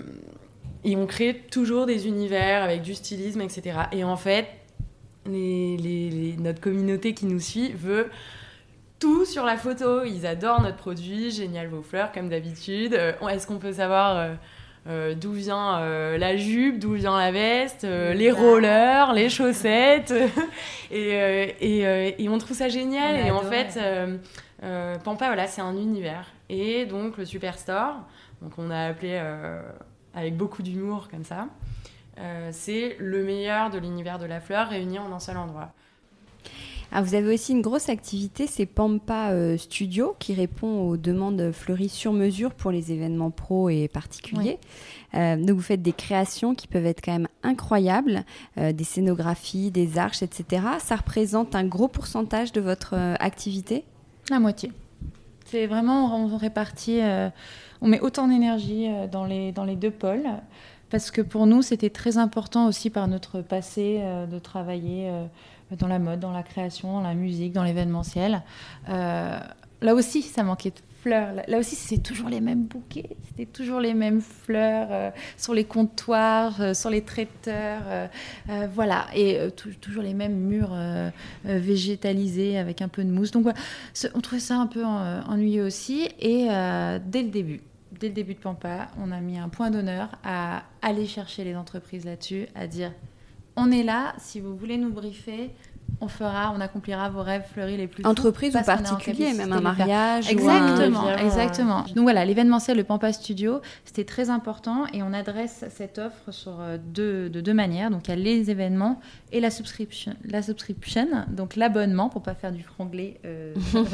et on crée toujours des univers avec du stylisme, et cetera. Et en fait, les, les, les, notre communauté qui nous suit veut tout sur la photo. Ils adorent notre produit. Génial vos fleurs, comme d'habitude. Euh, est-ce qu'on peut savoir... Euh, Euh, d'où vient euh, la jupe, d'où vient la veste, euh, les rollers, les chaussettes, et, euh, et, euh, et on trouve ça génial. Et en fait, euh, euh, Pampa, voilà, c'est un univers. Et donc le Superstore, donc on a appelé euh, avec beaucoup d'humour comme ça, euh, c'est le meilleur de l'univers de la fleur réuni en un seul endroit. Ah, vous avez aussi une grosse activité, c'est Pampa euh, Studio, qui répond aux demandes fleuries sur mesure pour les événements pro et particuliers. Oui. Euh, donc vous faites des créations qui peuvent être quand même incroyables, euh, des scénographies, des arches, et cetera. Ça représente un gros pourcentage de votre euh, activité ? La moitié. C'est vraiment, on répartit, euh, on met autant d'énergie euh, dans les, dans les deux pôles. Parce que pour nous, c'était très important aussi par notre passé euh, de travailler euh, dans la mode, dans la création, dans la musique, dans l'événementiel. Euh, là aussi, ça manquait de fleurs. Là, là aussi, c'est toujours les mêmes bouquets, c'était toujours les mêmes fleurs euh, sur les comptoirs, euh, sur les traiteurs. Euh, euh, voilà, et euh, t- toujours les mêmes murs euh, euh, végétalisés avec un peu de mousse. Donc voilà, on trouvait ça un peu euh, ennuyeux aussi. Et euh, dès le début, Dès le début de Pampa, on a mis un point d'honneur à aller chercher les entreprises là-dessus, à dire on est là, si vous voulez nous briefer, on fera, on accomplira vos rêves fleuris les plus entreprise ou particulier, même un mariage. Exactement, ou un... exactement. Donc voilà, l'événementiel, le Pampa Studio, c'était très important et on adresse cette offre sur deux, de deux manières. Donc il y a les événements et la subscription, la subscription, donc l'abonnement pour pas faire du franglais. Euh,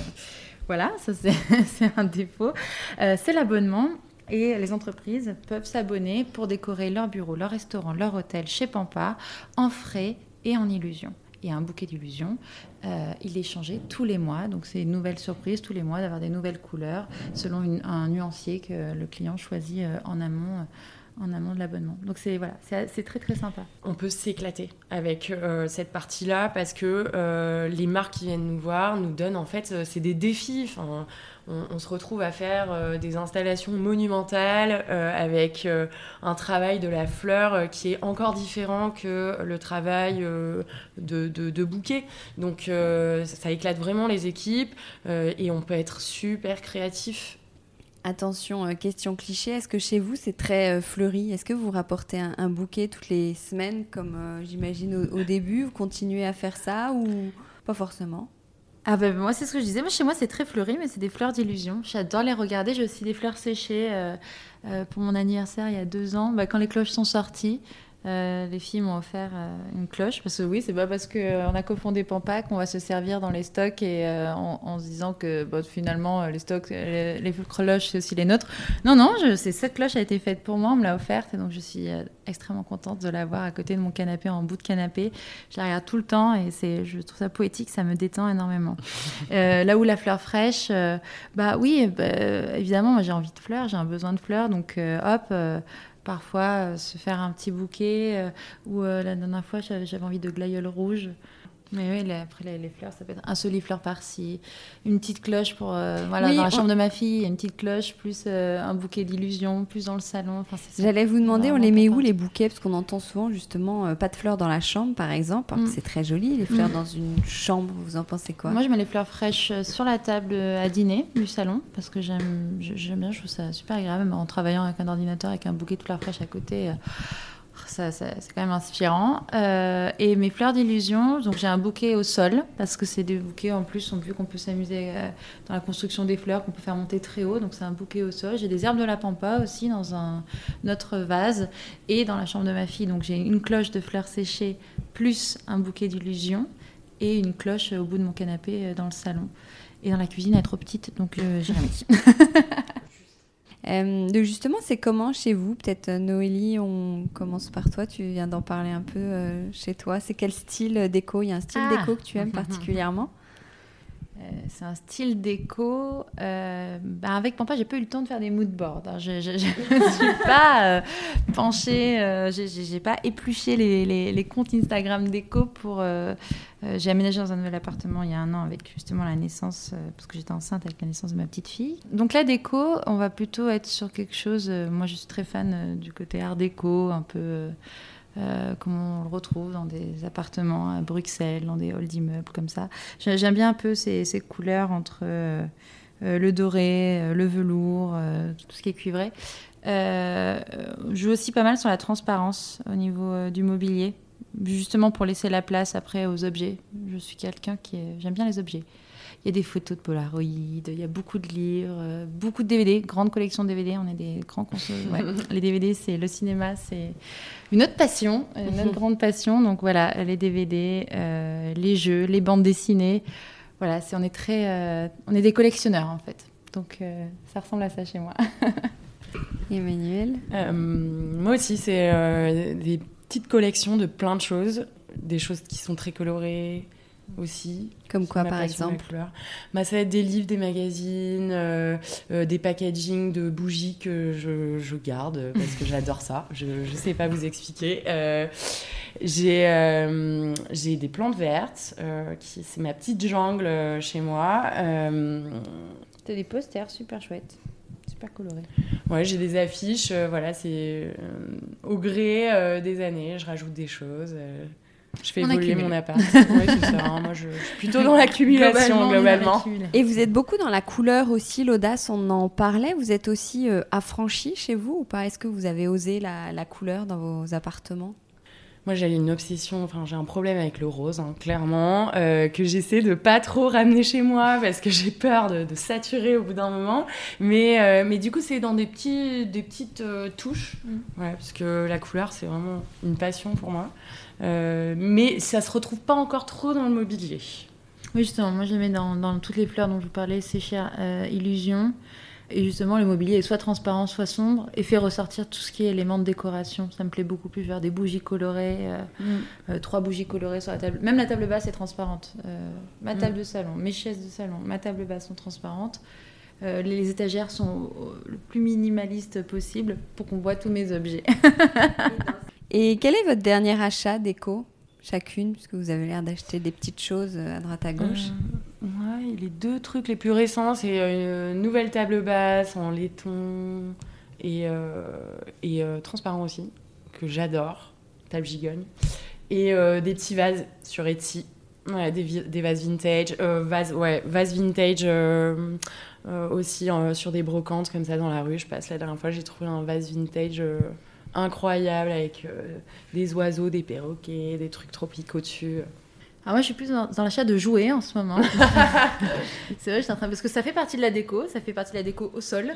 voilà, ça c'est, c'est un défaut. Euh, c'est l'abonnement. Et les entreprises peuvent s'abonner pour décorer leur bureau, leur restaurant, leur hôtel chez Pampa en frais et en illusions. Et un bouquet d'illusions, euh, il est changé tous les mois. Donc c'est une nouvelle surprise tous les mois d'avoir des nouvelles couleurs selon une, un nuancier que le client choisit euh, en amont. Euh, en amont de l'abonnement. Donc c'est, voilà, c'est, c'est très très sympa. On peut s'éclater avec euh, cette partie-là parce que euh, les marques qui viennent nous voir nous donnent, en fait, c'est des défis. Enfin, on, on se retrouve à faire euh, des installations monumentales euh, avec euh, un travail de la fleur euh, qui est encore différent que le travail euh, de, de, de bouquet. Donc euh, ça, ça éclate vraiment les équipes euh, et on peut être super créatif. Attention, euh, question cliché, est-ce que chez vous c'est très euh, fleuri ? Est-ce que vous rapportez un, un bouquet toutes les semaines comme euh, j'imagine au, au début ? Vous continuez à faire ça ou pas forcément ? Ah ben moi c'est ce que je disais, moi chez moi c'est très fleuri mais c'est des fleurs d'illusion. J'adore les regarder, j'ai aussi des fleurs séchées euh, euh, pour mon anniversaire il y a deux ans, bah, quand les cloches sont sorties. Euh, les filles m'ont offert euh, une cloche parce que oui, c'est pas parce qu'on euh, a cofondé Pampa qu'on va se servir dans les stocks et euh, en, en se disant que bon, finalement les stocks, les, les cloches c'est aussi les nôtres. Non, non, je, c'est, cette cloche a été faite pour moi, on me l'a offerte et donc je suis euh, extrêmement contente de l'avoir à côté de mon canapé, en bout de canapé. Je la regarde tout le temps et c'est, je trouve ça poétique, ça me détend énormément. Euh, là où la fleur fraîche, euh, bah oui, bah, évidemment, moi j'ai envie de fleurs, j'ai un besoin de fleurs, donc euh, hop. Euh, Parfois, euh, se faire un petit bouquet, euh, ou euh, la dernière fois, j'avais, j'avais envie de glaïeul rouge. Mais oui, les, après les, les fleurs, ça peut être un solifleur par-ci, une petite cloche pour, euh, voilà, oui, dans la on... chambre de ma fille, une petite cloche, plus euh, un bouquet d'illusions, plus dans le salon. Enfin, c'est J'allais vous demander, on les met important. où les bouquets ? Parce qu'on entend souvent justement euh, pas de fleurs dans la chambre, par exemple. Mm. C'est très joli, les fleurs mm. dans une chambre. Vous en pensez quoi ? Moi, je mets les fleurs fraîches sur la table à dîner du salon parce que j'aime, j'aime bien, je trouve ça super agréable, en travaillant avec un ordinateur, avec un bouquet de fleurs fraîches à côté. Euh, Ça, ça, c'est quand même inspirant. Euh, et mes fleurs d'illusion, donc j'ai un bouquet au sol, parce que c'est des bouquets, en plus, on, vu qu'on peut s'amuser euh, dans la construction des fleurs, qu'on peut faire monter très haut, donc c'est un bouquet au sol. J'ai des herbes de la pampa aussi dans un autre vase, et dans la chambre de ma fille, donc j'ai une cloche de fleurs séchées, plus un bouquet d'illusion, et une cloche au bout de mon canapé euh, dans le salon. Et dans la cuisine, elle est trop petite, donc euh, j'ai rien mis. Euh, de justement, c'est comment chez vous ? Peut-être euh, Noélie, on commence par toi, tu viens d'en parler un peu euh, chez toi. C'est quel style déco ? Il y a un style ah. déco que tu aimes particulièrement ? Euh, c'est un style déco. Euh, bah avec Pampa, j'ai pas eu le temps de faire des mood boards. Hein. Je ne suis pas euh, penchée, euh, j'ai, j'ai pas épluché les, les, les comptes Instagram déco pour. Euh, euh, j'ai aménagé dans un nouvel appartement il y a un an avec justement la naissance, euh, parce que j'étais enceinte avec la naissance de ma petite fille. Donc la déco, on va plutôt être sur quelque chose. Euh, moi, je suis très fan euh, du côté art déco, un peu. Euh, Euh, comme on le retrouve dans des appartements à Bruxelles, dans des halls d'immeubles comme ça. J'aime bien un peu ces, ces couleurs entre euh, euh, le doré, euh, le velours, euh, tout ce qui est cuivré. Euh, je joue aussi pas mal sur la transparence au niveau euh, du mobilier, justement pour laisser la place après aux objets. Je suis quelqu'un qui est... J'aime bien les objets. Il y a des photos de Polaroid, il y a beaucoup de livres, euh, beaucoup de D V D, grande collection de D V D. On est des grands consommateurs. Ouais. Les D V D, c'est le cinéma, c'est une autre passion, une autre grande passion. Donc voilà, les D V D, euh, les jeux, les bandes dessinées. Voilà, c'est, on est très, euh, on est des collectionneurs en fait. Donc euh, ça ressemble à ça chez moi. Emmanuel, euh, moi aussi, c'est euh, des petites collections de plein de choses, des choses qui sont très colorées. Aussi. Comme quoi, par exemple ? Bah, ça va être des livres, des magazines, euh, euh, des packaging de bougies que je, je garde parce que j'adore ça. Je ne sais pas vous expliquer. Euh, j'ai, euh, j'ai des plantes vertes. Euh, qui, c'est ma petite jungle euh, chez moi. Euh, T'as des posters super chouettes. Super colorés. Ouais, j'ai des affiches. Euh, voilà, c'est euh, au gré euh, des années. Je rajoute des choses. Euh, Je fais on évoluer accumule. Mon appart. Ouais, c'est ça. Hein. Moi, je, je suis plutôt dans l'accumulation, globalement. globalement. Et vous êtes beaucoup dans la couleur aussi, l'audace, on en parlait. Vous êtes aussi euh, affranchi chez vous ou pas ? Est-ce que vous avez osé la, la couleur dans vos appartements ? Moi, j'ai une obsession, enfin, j'ai un problème avec le rose, hein, clairement, euh, que j'essaie de pas trop ramener chez moi parce que j'ai peur de, de saturer au bout d'un moment. Mais, euh, mais du coup, c'est dans des, petits, des petites euh, touches, mmh. ouais, parce que la couleur, c'est vraiment une passion pour moi. Euh, mais ça se retrouve pas encore trop dans le mobilier. Oui, justement, moi, je les mets dans, dans toutes les fleurs dont je vous parlais, Séchia, euh, Illusion. Et justement, le mobilier est soit transparent, soit sombre, et fait ressortir tout ce qui est éléments de décoration. Ça me plaît beaucoup plus, faire des bougies colorées, euh, mm. euh, trois bougies colorées sur la table. Même la table basse est transparente. Euh, ma table mm. de salon, mes chaises de salon, ma table basse sont transparentes. Euh, les étagères sont le plus minimalistes possible pour qu'on voit tous mes objets. Et quel est votre dernier achat déco ? Chacune, puisque vous avez l'air d'acheter des petites choses à droite à gauche. Euh, ouais, les deux trucs les plus récents, c'est une nouvelle table basse en laiton et, euh, et euh, transparent aussi, que j'adore, table gigogne. Et euh, des petits vases sur Etsy, ouais, des, des vases vintage, euh, vases, ouais, vases vintage euh, euh, aussi euh, sur des brocantes comme ça dans la rue. Je passe la dernière fois, j'ai trouvé un vase vintage... Euh, incroyable avec euh, des oiseaux, des perroquets, des trucs tropicaux dessus. Alors moi, je suis plus dans, dans l'achat de jouets en ce moment. C'est vrai, je suis en train parce que ça fait partie de la déco, ça fait partie de la déco au sol.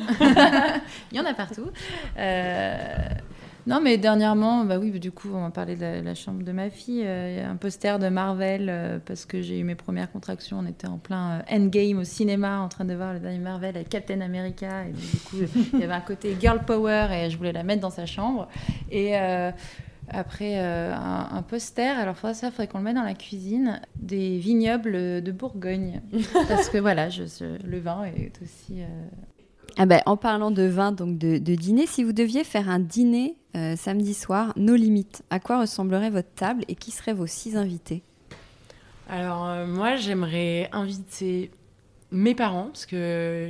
Il y en a partout. Euh... Non, mais dernièrement, bah oui, du coup, on va parler de la, la chambre de ma fille. Euh, y a un poster de Marvel euh, parce que j'ai eu mes premières contractions. On était en plein euh, Endgame au cinéma, en train de voir le dernier Marvel avec Captain America. Et du coup, il y avait un côté girl power et je voulais la mettre dans sa chambre. Et euh, après, euh, un, un poster. Alors ça, il faudrait qu'on le mette dans la cuisine. Des vignobles de Bourgogne, parce que voilà, je, je, le vin est aussi. Euh... Ah ben, en parlant de vin, donc de, de dîner, si vous deviez faire un dîner euh, samedi soir, nos limites, à quoi ressemblerait votre table et qui seraient vos six invités ? Alors euh, moi, j'aimerais inviter mes parents parce que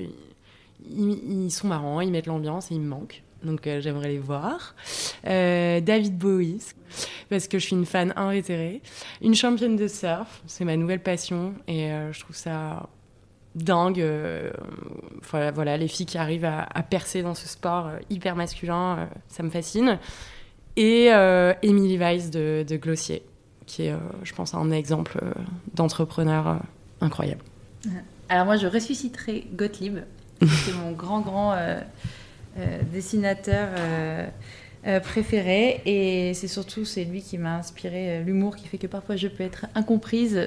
ils, ils sont marrants, ils mettent l'ambiance et ils me manquent. Donc euh, j'aimerais les voir. Euh, David Bowie, parce que je suis une fan invétérée. Une championne de surf, c'est ma nouvelle passion et euh, je trouve ça dingue. Euh, voilà, voilà, les filles qui arrivent à, à percer dans ce sport euh, hyper masculin, euh, ça me fascine. Et euh, Emily Weiss de, de Glossier, qui est, euh, je pense, un exemple euh, d'entrepreneur euh, incroyable. Alors moi, je ressusciterai Gottlieb, c'est mon grand, grand... Euh... Euh, dessinateur euh, euh, préféré, et c'est surtout c'est lui qui m'a inspiré euh, l'humour qui fait que parfois je peux être incomprise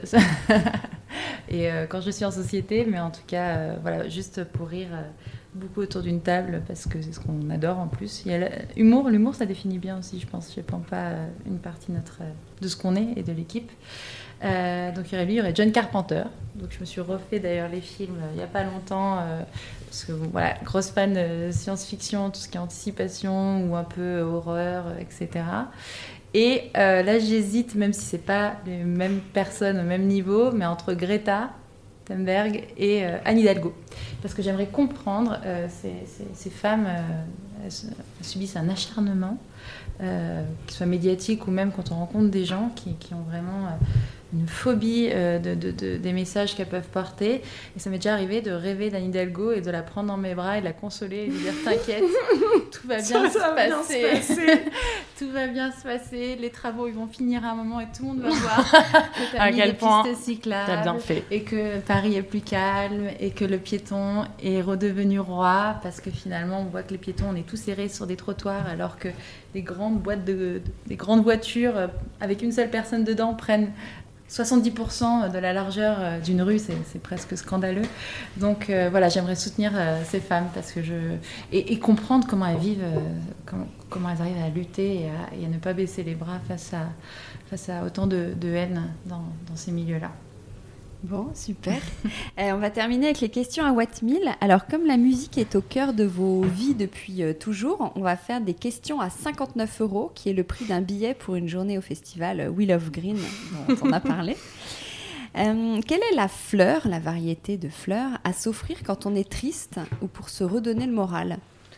et euh, quand je suis en société, mais en tout cas euh, voilà, juste pour rire euh, beaucoup autour d'une table parce que c'est ce qu'on adore en plus. Il y a l'humour, l'humour ça définit bien aussi, je pense, je ne prends pas euh, une partie de, notre, euh, de ce qu'on est et de l'équipe. Euh, donc il y aurait lui, il y aurait John Carpenter. Donc je me suis refait d'ailleurs les films euh, il n'y a pas longtemps euh, parce que bon, voilà, grosse fan de science-fiction, tout ce qui est anticipation ou un peu horreur, euh, et cetera. Et euh, là j'hésite, même si c'est pas les mêmes personnes au même niveau, mais entre Greta Thunberg et euh, Anne Hidalgo, parce que j'aimerais comprendre euh, ces, ces, ces femmes euh, elles, elles subissent un acharnement, euh, qu'il soit médiatique ou même quand on rencontre des gens qui, qui ont vraiment euh, une phobie euh, de, de, de, des messages qu'elles peuvent porter. Et ça m'est déjà arrivé de rêver d'Anne Hidalgo et de la prendre dans mes bras et de la consoler et de lui dire t'inquiète, tout va bien, se, va bien se passer. Tout va bien se passer, les travaux ils vont finir à un moment et tout le monde va voir que t'as à mis quel des point pistes cyclables, t'as bien fait. Et que Paris est plus calme et que le piéton est redevenu roi, parce que finalement on voit que les piétons on est tous serrés sur des trottoirs alors que les grandes boîtes de, de des grandes voitures avec une seule personne dedans prennent soixante-dix pour cent de la largeur d'une rue, c'est, c'est presque scandaleux. Donc euh, voilà, j'aimerais soutenir euh, ces femmes parce que je et, et comprendre comment elles vivent, euh, comment, comment elles arrivent à lutter et à, et à ne pas baisser les bras face à face à autant de, de haine dans, dans ces milieux-là. Bon, super. euh, on va terminer avec les questions à Watt mille. Alors, comme la musique est au cœur de vos vies depuis euh, toujours, on va faire des questions à cinquante-neuf euros, qui est le prix d'un billet pour une journée au festival We Love Green, dont on a parlé. Euh, quelle est la fleur, la variété de fleurs, à s'offrir quand on est triste ou pour se redonner le moral ?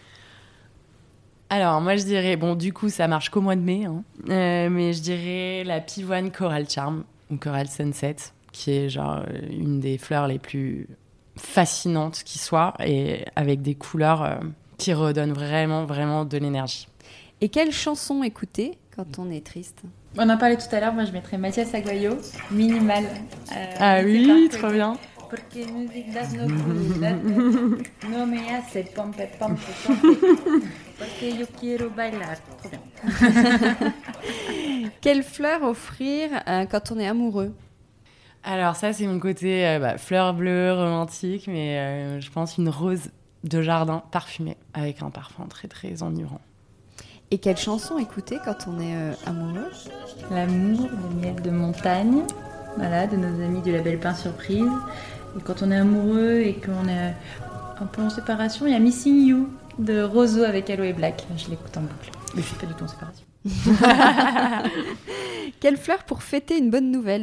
Alors, moi, je dirais... Bon, du coup, ça marche qu'au mois de mai, hein, euh, mais je dirais la pivoine Coral Charm, ou Coral Sunset, qui est genre une des fleurs les plus fascinantes qui soit, et avec des couleurs euh, qui redonnent vraiment, vraiment de l'énergie. Et quelle chanson écouter quand on est triste ? On en parlait tout à l'heure, moi je mettrais Mathias Aguayo, Minimal. Euh, ah oui, trop bien. Porque music das no cuidar, no me hace pompe, pompe, pompe, porque yo quiero bailar. Trop bien. Quelle fleur offrir euh, quand on est amoureux ? Alors ça, c'est mon côté euh, bah, fleur bleue, romantique, mais euh, je pense une rose de jardin parfumée, avec un parfum très très enivrant. Et quelle chanson écouter quand on est euh, amoureux ? L'amour, des miels de montagne, voilà, de nos amis du label Pain Surprise. Et quand on est amoureux et qu'on est un peu en séparation, il y a Missing You de Roseau avec Aloe Black. Je l'écoute en boucle, mais je suis pas du tout en séparation. Quelle fleur pour fêter une bonne nouvelle ?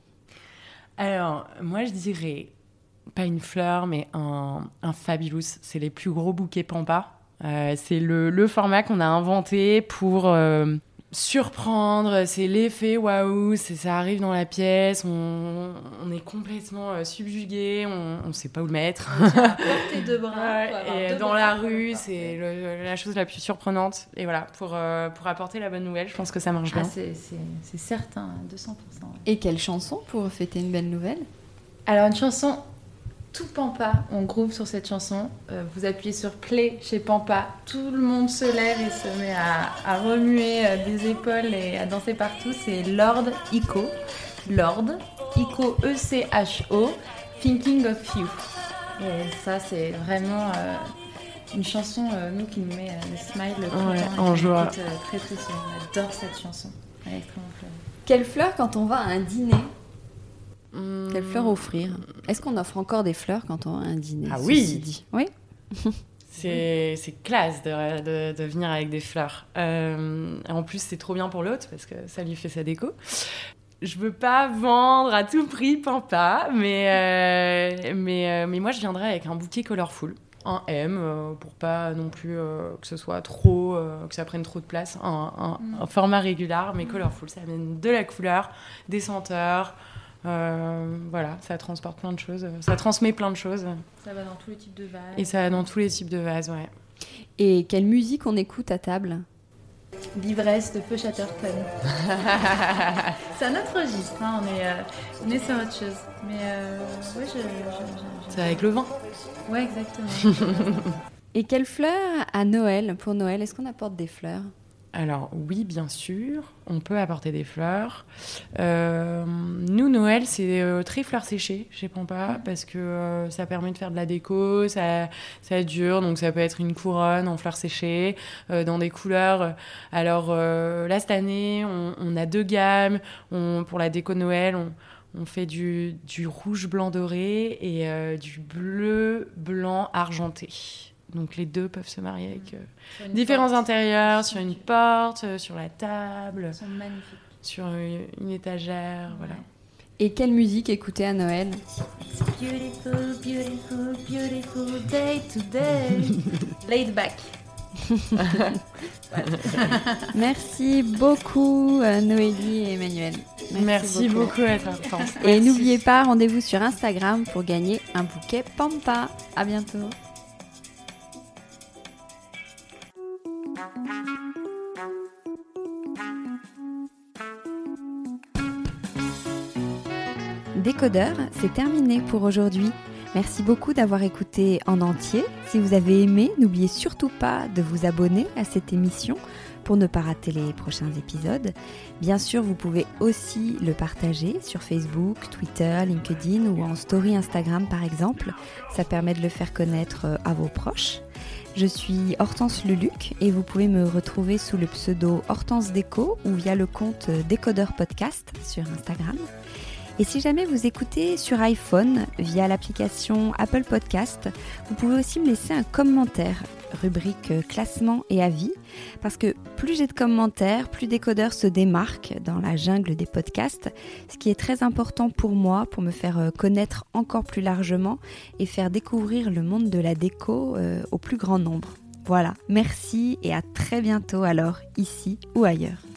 Alors, moi je dirais, pas une fleur, mais un, un Fabulous. C'est les plus gros bouquets Pampa. Euh, c'est le, le format qu'on a inventé pour euh, surprendre. C'est l'effet waouh, c'est, ça arrive dans la pièce, on, on est complètement euh, subjugué, on ne sait pas où le mettre. Porter deux bras. Ouais, et dans la rue, c'est le, la chose la plus surprenante. Et voilà, pour, euh, pour apporter la bonne nouvelle, je pense que ça marche bien. Ah, c'est, c'est, c'est certain, deux cents pour cent. Ouais. Et quelle chanson pour fêter une belle nouvelle ? Alors, une chanson tout Pampa, on groove sur cette chanson. Euh, vous appuyez sur play chez Pampa, tout le monde se lève et se met à, à remuer euh, des épaules et à danser partout. C'est Lord Echo, Lord Echo E C H O, Thinking of You. Et ça, c'est vraiment euh, une chanson euh, nous qui nous met euh, le smile tout le ouais, temps. En joie. Écoute, euh, très très souvent. J'adore cette chanson. Elle est extrêmement fleurie. Quelle fleur quand on va à un dîner ? Mmh. Quelle fleur offrir ? Est-ce qu'on offre encore des fleurs quand on va à un dîner ? Ah oui dit. Oui. C'est, c'est classe de, de, de venir avec des fleurs. Euh, en plus, c'est trop bien pour l'autre parce que ça lui fait sa déco. Je veux pas vendre à tout prix Pampa, mais, euh, mais, euh, mais moi, je viendrais avec un bouquet colorful. Un M, euh, pour pas non plus euh, que ce soit trop, euh, que ça prenne trop de place. Un, un, mmh. un format régulier, mais colorful. Ça amène de la couleur, des senteurs. Euh, voilà, ça transporte plein de choses, ça transmet plein de choses. Ça va dans tous les types de vases. Et ça va dans tous les types de vases, ouais. Et quelle musique on écoute à table ? L'ivresse de Feu Chatterton. C'est un autre registre, hein, on, est, euh, on est sur autre chose. Mais euh, ouais, je, je, je, je... C'est avec le vin. Ouais, exactement. Et quelle fleur à Noël ? Pour Noël, est-ce qu'on apporte des fleurs ? Alors oui, bien sûr, on peut apporter des fleurs. Euh, nous, Noël, c'est euh, très fleurs séchées chez Pampa parce que euh, ça permet de faire de la déco, ça, ça dure, donc ça peut être une couronne en fleurs séchées, euh, dans des couleurs. Alors euh, là, cette année, on, on a deux gammes. On, pour la déco Noël, on, on fait du, du rouge, blanc, doré et euh, du bleu, blanc, argenté. Donc les deux peuvent se marier avec euh, différents porte. intérieurs, sur une porte, euh, sur la table, sur une, une étagère, ouais. Voilà. Et quelle musique écouter à Noël ? Beautiful, beautiful, beautiful day to day. Laid back. Merci beaucoup euh, Noélie et Emmanuel. Merci, Merci beaucoup, beaucoup à toi. Et Merci. N'oubliez pas, rendez-vous sur Instagram pour gagner un bouquet Pampa. À bientôt. Décodeur, c'est terminé pour aujourd'hui. Merci beaucoup d'avoir écouté en entier. Si vous avez aimé, n'oubliez surtout pas de vous abonner à cette émission pour ne pas rater les prochains épisodes. Bien sûr, vous pouvez aussi le partager sur Facebook, Twitter, LinkedIn ou en story Instagram par exemple. Ça permet de le faire connaître à vos proches. Je suis Hortense Luluc et vous pouvez me retrouver sous le pseudo Hortense Déco ou via le compte Décodeur Podcast sur Instagram. Et si jamais vous écoutez sur iPhone via l'application Apple Podcast, vous pouvez aussi me laisser un commentaire, rubrique classement et avis, parce que plus j'ai de commentaires, plus Décodeur se démarque dans la jungle des podcasts, ce qui est très important pour moi, pour me faire connaître encore plus largement et faire découvrir le monde de la déco euh, au plus grand nombre. Voilà, merci et à très bientôt alors, ici ou ailleurs.